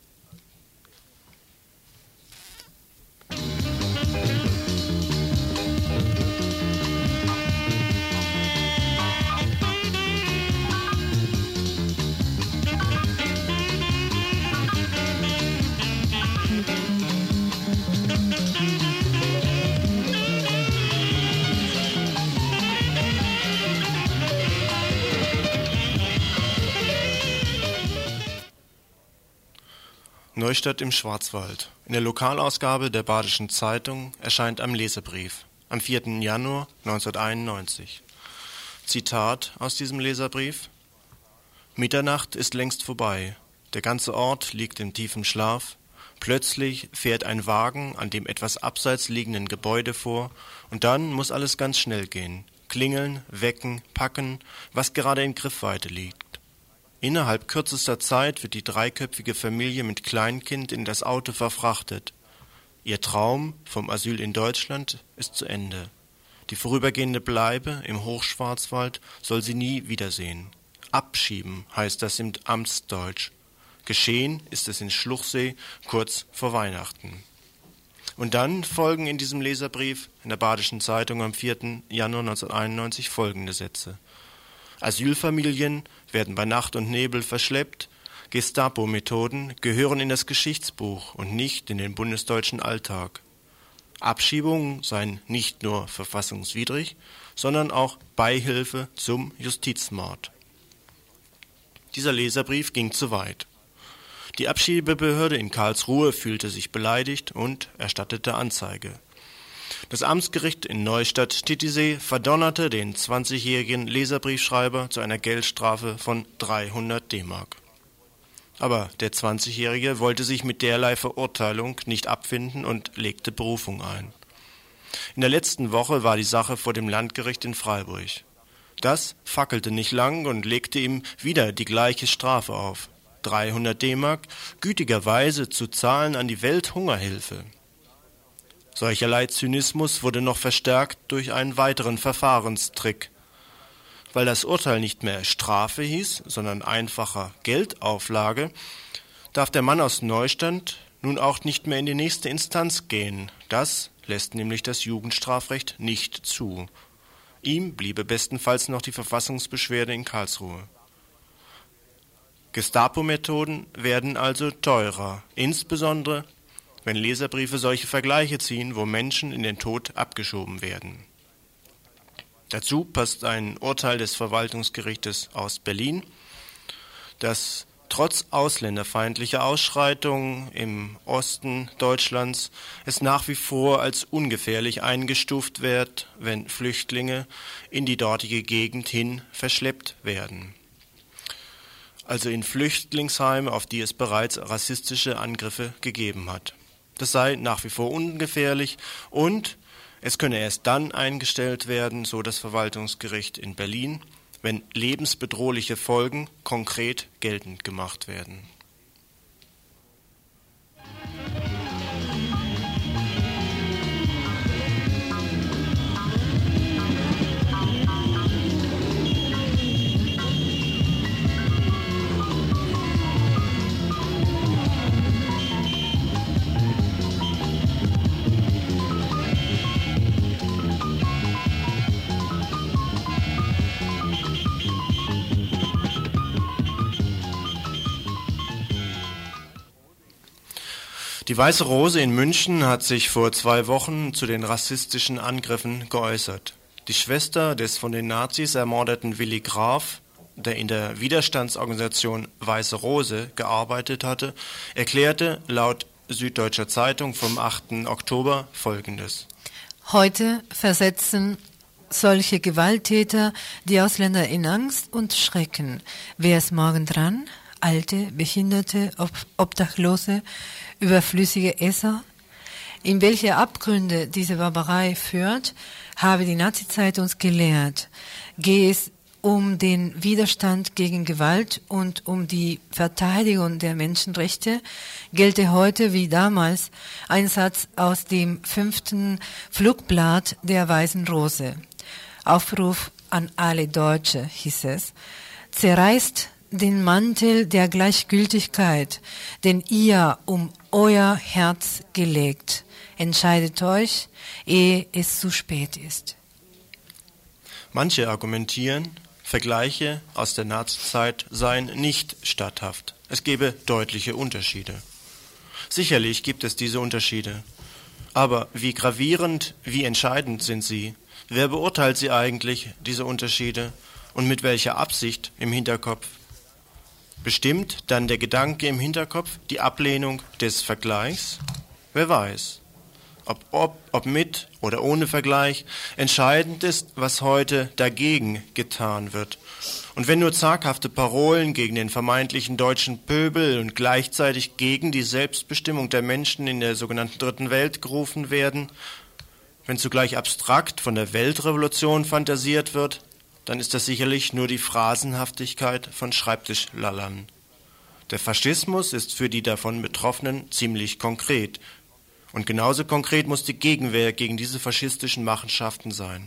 Neustadt im Schwarzwald. In der Lokalausgabe der Badischen Zeitung erscheint ein Leserbrief am vierten Januar neunzehnhunderteinundneunzig. Zitat aus diesem Leserbrief: Mitternacht ist längst vorbei. Der ganze Ort liegt in tiefem Schlaf. Plötzlich fährt ein Wagen an dem etwas abseits liegenden Gebäude vor und dann muss alles ganz schnell gehen. Klingeln, wecken, packen, was gerade in Griffweite liegt. Innerhalb kürzester Zeit wird die dreiköpfige Familie mit Kleinkind in das Auto verfrachtet. Ihr Traum vom Asyl in Deutschland ist zu Ende. Die vorübergehende Bleibe im Hochschwarzwald soll sie nie wiedersehen. Abschieben heißt das im Amtsdeutsch. Geschehen ist es in Schluchsee kurz vor Weihnachten. Und dann folgen in diesem Leserbrief in der Badischen Zeitung am vierten Januar neunzehnhunderteinundneunzig folgende Sätze. Asylfamilien werden bei Nacht und Nebel verschleppt. Gestapo-Methoden gehören in das Geschichtsbuch und nicht in den bundesdeutschen Alltag. Abschiebungen seien nicht nur verfassungswidrig, sondern auch Beihilfe zum Justizmord. Dieser Leserbrief ging zu weit. Die Abschiebebehörde in Karlsruhe fühlte sich beleidigt und erstattete Anzeige. Das Amtsgericht in Neustadt-Titisee verdonnerte den zwanzigjährigen Leserbriefschreiber zu einer Geldstrafe von dreihundert D-Mark. Aber der zwanzigjährige wollte sich mit derlei Verurteilung nicht abfinden und legte Berufung ein. In der letzten Woche war die Sache vor dem Landgericht in Freiburg. Das fackelte nicht lang und legte ihm wieder die gleiche Strafe auf. dreihundert D-Mark gütigerweise zu zahlen an die Welthungerhilfe. Solcherlei Zynismus wurde noch verstärkt durch einen weiteren Verfahrenstrick. Weil das Urteil nicht mehr Strafe hieß, sondern einfacher Geldauflage, darf der Mann aus Neustadt nun auch nicht mehr in die nächste Instanz gehen. Das lässt nämlich das Jugendstrafrecht nicht zu. Ihm bliebe bestenfalls noch die Verfassungsbeschwerde in Karlsruhe. Gestapo-Methoden werden also teurer, insbesondere wenn Leserbriefe solche Vergleiche ziehen, wo Menschen in den Tod abgeschoben werden. Dazu passt ein Urteil des Verwaltungsgerichtes aus Berlin, das trotz ausländerfeindlicher Ausschreitungen im Osten Deutschlands es nach wie vor als ungefährlich eingestuft wird, wenn Flüchtlinge in die dortige Gegend hin verschleppt werden. Also in Flüchtlingsheime, auf die es bereits rassistische Angriffe gegeben hat. Das sei nach wie vor ungefährlich und es könne erst dann eingestellt werden, so das Verwaltungsgericht in Berlin, wenn lebensbedrohliche Folgen konkret geltend gemacht werden. Die Weiße Rose in München hat sich vor zwei Wochen zu den rassistischen Angriffen geäußert. Die Schwester des von den Nazis ermordeten Willi Graf, der in der Widerstandsorganisation Weiße Rose gearbeitet hatte, erklärte laut Süddeutscher Zeitung vom achten Oktober Folgendes. Heute versetzen solche Gewalttäter die Ausländer in Angst und Schrecken. Wer ist morgen dran? Alte, Behinderte, Ob- Obdachlose, überflüssige Esser? In welche Abgründe diese Barbarei führt, habe die Nazizeit uns gelehrt. Gehe es um den Widerstand gegen Gewalt und um die Verteidigung der Menschenrechte, gelte heute wie damals ein Satz aus dem fünften Flugblatt der Weißen Rose. Aufruf an alle Deutsche, hieß es, zerreißt den Mantel der Gleichgültigkeit, den ihr um euer Herz gelegt. Entscheidet euch, ehe es zu spät ist. Manche argumentieren, Vergleiche aus der Nazizeit seien nicht statthaft. Es gebe deutliche Unterschiede. Sicherlich gibt es diese Unterschiede. Aber wie gravierend, wie entscheidend sind sie? Wer beurteilt sie eigentlich, diese Unterschiede? Und mit welcher Absicht im Hinterkopf? Bestimmt dann der Gedanke im Hinterkopf die Ablehnung des Vergleichs? Wer weiß. Ob, ob, ob mit oder ohne Vergleich, entscheidend ist, was heute dagegen getan wird. Und wenn nur zaghafte Parolen gegen den vermeintlichen deutschen Pöbel und gleichzeitig gegen die Selbstbestimmung der Menschen in der sogenannten Dritten Welt gerufen werden, wenn zugleich abstrakt von der Weltrevolution fantasiert wird, dann ist das sicherlich nur die Phrasenhaftigkeit von Schreibtischlallern. Der Faschismus ist für die davon Betroffenen ziemlich konkret. Und genauso konkret muss die Gegenwehr gegen diese faschistischen Machenschaften sein.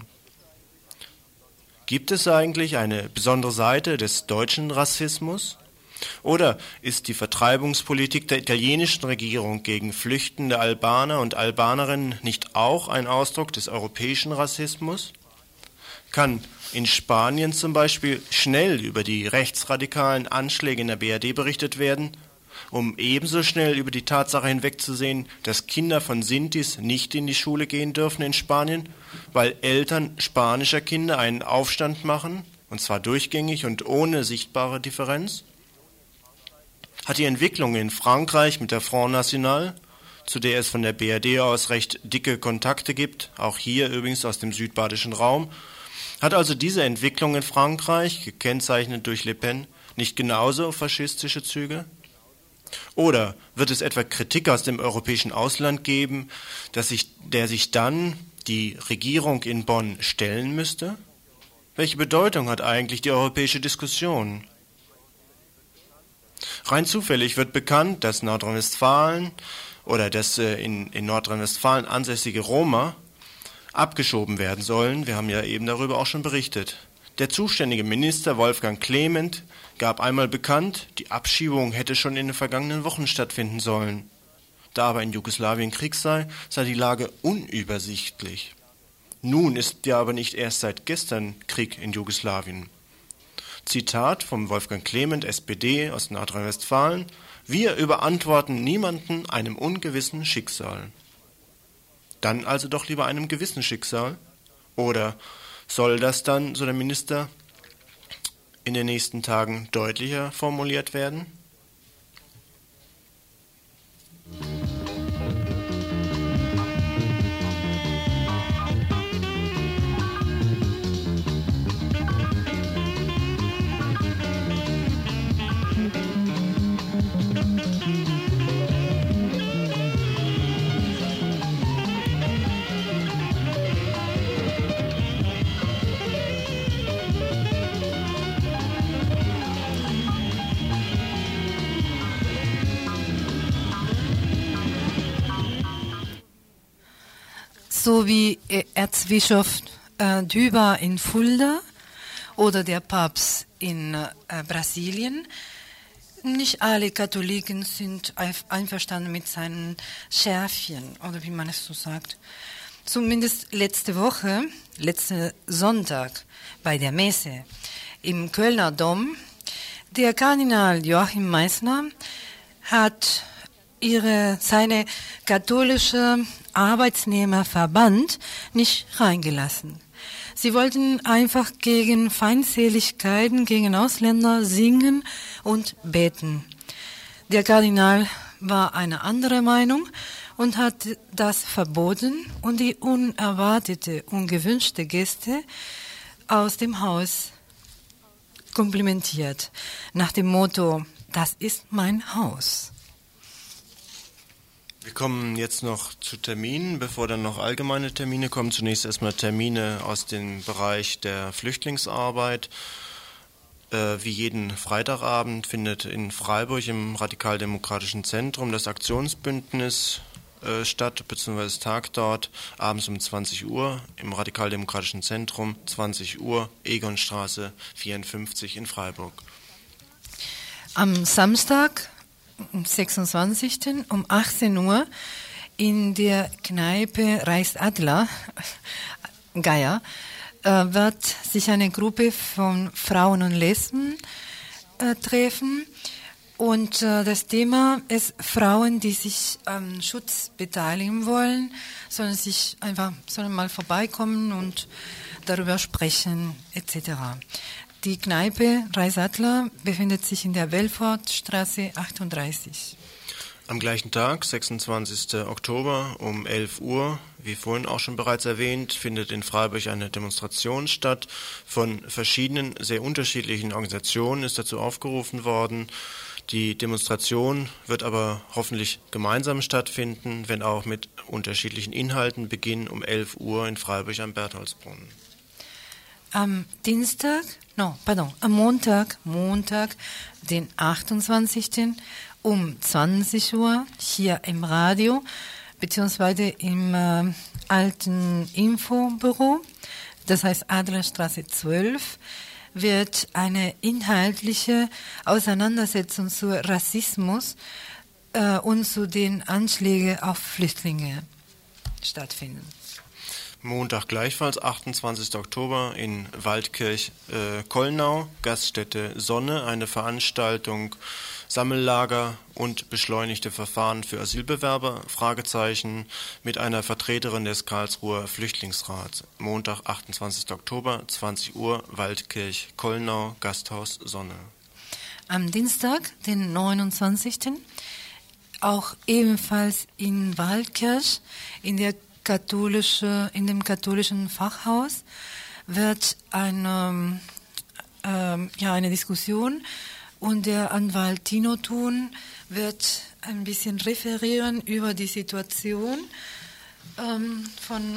Gibt es eigentlich eine besondere Seite des deutschen Rassismus? Oder ist die Vertreibungspolitik der italienischen Regierung gegen flüchtende Albaner und Albanerinnen nicht auch ein Ausdruck des europäischen Rassismus? Kann in Spanien zum Beispiel schnell über die rechtsradikalen Anschläge in der B R D berichtet werden, um ebenso schnell über die Tatsache hinwegzusehen, dass Kinder von Sintis nicht in die Schule gehen dürfen in Spanien, weil Eltern spanischer Kinder einen Aufstand machen, und zwar durchgängig und ohne sichtbare Differenz? Hat die Entwicklung in Frankreich mit der Front National, zu der es von der B R D aus recht dicke Kontakte gibt, auch hier übrigens aus dem südbadischen Raum, hat also diese Entwicklung in Frankreich, gekennzeichnet durch Le Pen, nicht genauso faschistische Züge? Oder wird es etwa Kritik aus dem europäischen Ausland geben, dass sich, der sich dann die Regierung in Bonn stellen müsste? Welche Bedeutung hat eigentlich die europäische Diskussion? Rein zufällig wird bekannt, dass Nordrhein-Westfalen oder dass äh, in, in Nordrhein-Westfalen ansässige Roma abgeschoben werden sollen. Wir haben ja eben darüber auch schon berichtet. Der zuständige Minister Wolfgang Clement gab einmal bekannt, die Abschiebung hätte schon in den vergangenen Wochen stattfinden sollen. Da aber in Jugoslawien Krieg sei, sei die Lage unübersichtlich. Nun ist ja aber nicht erst seit gestern Krieg in Jugoslawien. Zitat vom Wolfgang Clement, S P D aus Nordrhein-Westfalen: Wir überantworten niemanden einem ungewissen Schicksal. Dann also doch lieber einem gewissen Schicksal? Oder soll das dann, so der Minister, in den nächsten Tagen deutlicher formuliert werden? So wie Erzbischof äh, Düber in Fulda oder der Papst in äh, Brasilien. Nicht alle Katholiken sind einverstanden mit seinen Schärfchen, oder wie man es so sagt. Zumindest letzte Woche, letzten Sonntag bei der Messe im Kölner Dom, der Kardinal Joachim Meissner hat ihre, seine katholische Arbeitsnehmerverband nicht reingelassen. Sie wollten einfach gegen Feindseligkeiten, gegen Ausländer singen und beten. Der Kardinal war eine andere Meinung und hat das verboten und die unerwartete, ungewünschte Gäste aus dem Haus komplimentiert, nach dem Motto: Das ist mein Haus. Wir kommen jetzt noch zu Terminen, bevor dann noch allgemeine Termine kommen. Zunächst erstmal Termine aus dem Bereich der Flüchtlingsarbeit. Äh, wie jeden Freitagabend findet in Freiburg im Radikaldemokratischen Zentrum das Aktionsbündnis äh, statt, beziehungsweise Tag dort, abends um zwanzig Uhr im Radikaldemokratischen Zentrum, zwanzig Uhr, Egonstraße vierundfünfzig in Freiburg. Am Samstag, am sechsundzwanzigsten um achtzehn Uhr in der Kneipe Reichsadler, Geier, äh, wird sich eine Gruppe von Frauen und Lesben äh, treffen. Und äh, das Thema ist Frauen, die sich am Schutz beteiligen wollen, sollen sich einfach sollen mal vorbeikommen und darüber sprechen et cetera. Die Kneipe Reichsadler befindet sich in der Belfortstraße achtunddreißig. Am gleichen Tag, sechsundzwanzigsten Oktober um elf Uhr, wie vorhin auch schon bereits erwähnt, findet in Freiburg eine Demonstration statt. Von verschiedenen, sehr unterschiedlichen Organisationen ist dazu aufgerufen worden. Die Demonstration wird aber hoffentlich gemeinsam stattfinden, wenn auch mit unterschiedlichen Inhalten, Beginn um elf Uhr in Freiburg am Bertholdsbrunnen. Am Dienstag, no, pardon, am Montag, Montag, den achtundzwanzigsten um zwanzig Uhr hier im Radio, beziehungsweise im äh, alten Infobüro, das heißt Adlerstraße zwölf, wird eine inhaltliche Auseinandersetzung zu Rassismus äh, und zu den Anschlägen auf Flüchtlinge stattfinden. Montag gleichfalls, achtundzwanzigsten Oktober in Waldkirch, äh, Kollnau, Gaststätte Sonne, eine Veranstaltung, Sammellager und beschleunigte Verfahren für Asylbewerber, Fragezeichen, mit einer Vertreterin des Karlsruher Flüchtlingsrats. Montag, achtundzwanzigsten Oktober, zwanzig Uhr, Waldkirch, Kollnau, Gasthaus Sonne. Am Dienstag, den neunundzwanzigsten auch ebenfalls in Waldkirch, in der katholische, in dem katholischen Fachhaus, wird eine, äh, ja, eine Diskussion und der Anwalt Tino Thun wird ein bisschen referieren über die Situation ähm, von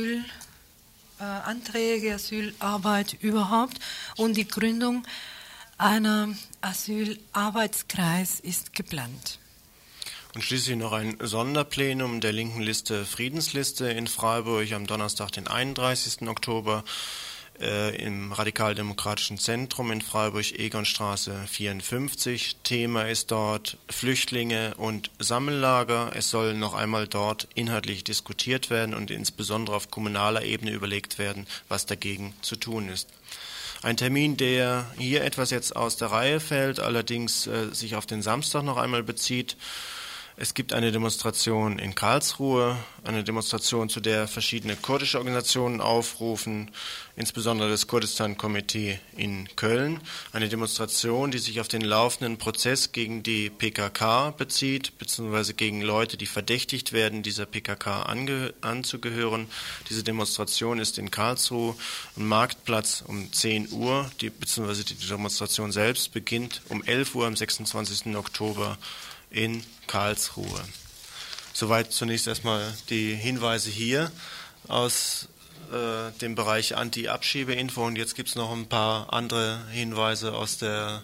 Asylanträgen, äh, Asylarbeit überhaupt und die Gründung einer Asylarbeitskreis ist geplant. Und schließlich noch ein Sonderplenum der linken Liste Friedensliste in Freiburg am Donnerstag, den einunddreißigsten Oktober äh, im Radikaldemokratischen Zentrum in Freiburg, Egonstraße vierundfünfzig. Thema ist dort Flüchtlinge und Sammellager. Es soll noch einmal dort inhaltlich diskutiert werden und insbesondere auf kommunaler Ebene überlegt werden, was dagegen zu tun ist. Ein Termin, der hier etwas jetzt aus der Reihe fällt, allerdings äh, sich auf den Samstag noch einmal bezieht. Es gibt eine Demonstration in Karlsruhe, eine Demonstration, zu der verschiedene kurdische Organisationen aufrufen, insbesondere das Kurdistan-Komitee in Köln. Eine Demonstration, die sich auf den laufenden Prozess gegen die P K K bezieht, beziehungsweise gegen Leute, die verdächtigt werden, dieser P K K ange- anzugehören. Diese Demonstration ist in Karlsruhe am Marktplatz um zehn Uhr, die, beziehungsweise die Demonstration selbst beginnt um elf Uhr am sechsundzwanzigsten Oktober in Karlsruhe. Soweit zunächst erstmal die Hinweise hier aus äh, dem Bereich Anti-Abschiebeinfo, und jetzt gibt es noch ein paar andere Hinweise aus der,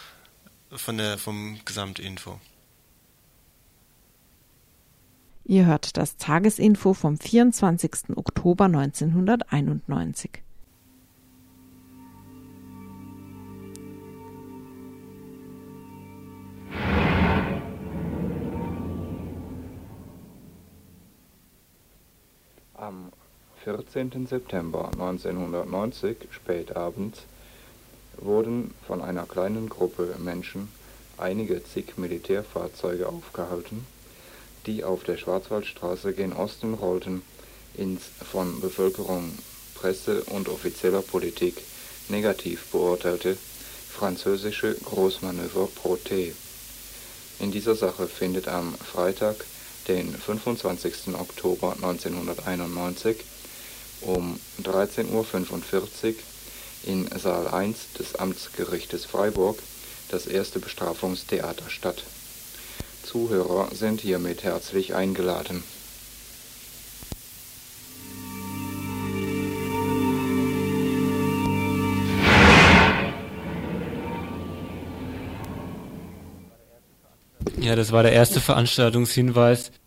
von der, vom Gesamtinfo. Ihr hört das Tagesinfo vom vierundzwanzigsten Oktober neunzehnhunderteinundneunzig. Am vierzehnten September neunzehnhundertneunzig, spät abends, wurden von einer kleinen Gruppe Menschen einige zig Militärfahrzeuge aufgehalten, die auf der Schwarzwaldstraße gen Osten rollten, ins von Bevölkerung, Presse und offizieller Politik negativ beurteilte französische Großmanöver Protet. In dieser Sache findet am Freitag, den fünfundzwanzigsten Oktober neunzehnhunderteinundneunzig, um dreizehn Uhr fünfundvierzig in Saal eins des Amtsgerichtes Freiburg das erste Bestrafungstheater statt. Zuhörer sind hiermit herzlich eingeladen. Ja, das war der erste Veranstaltungshinweis.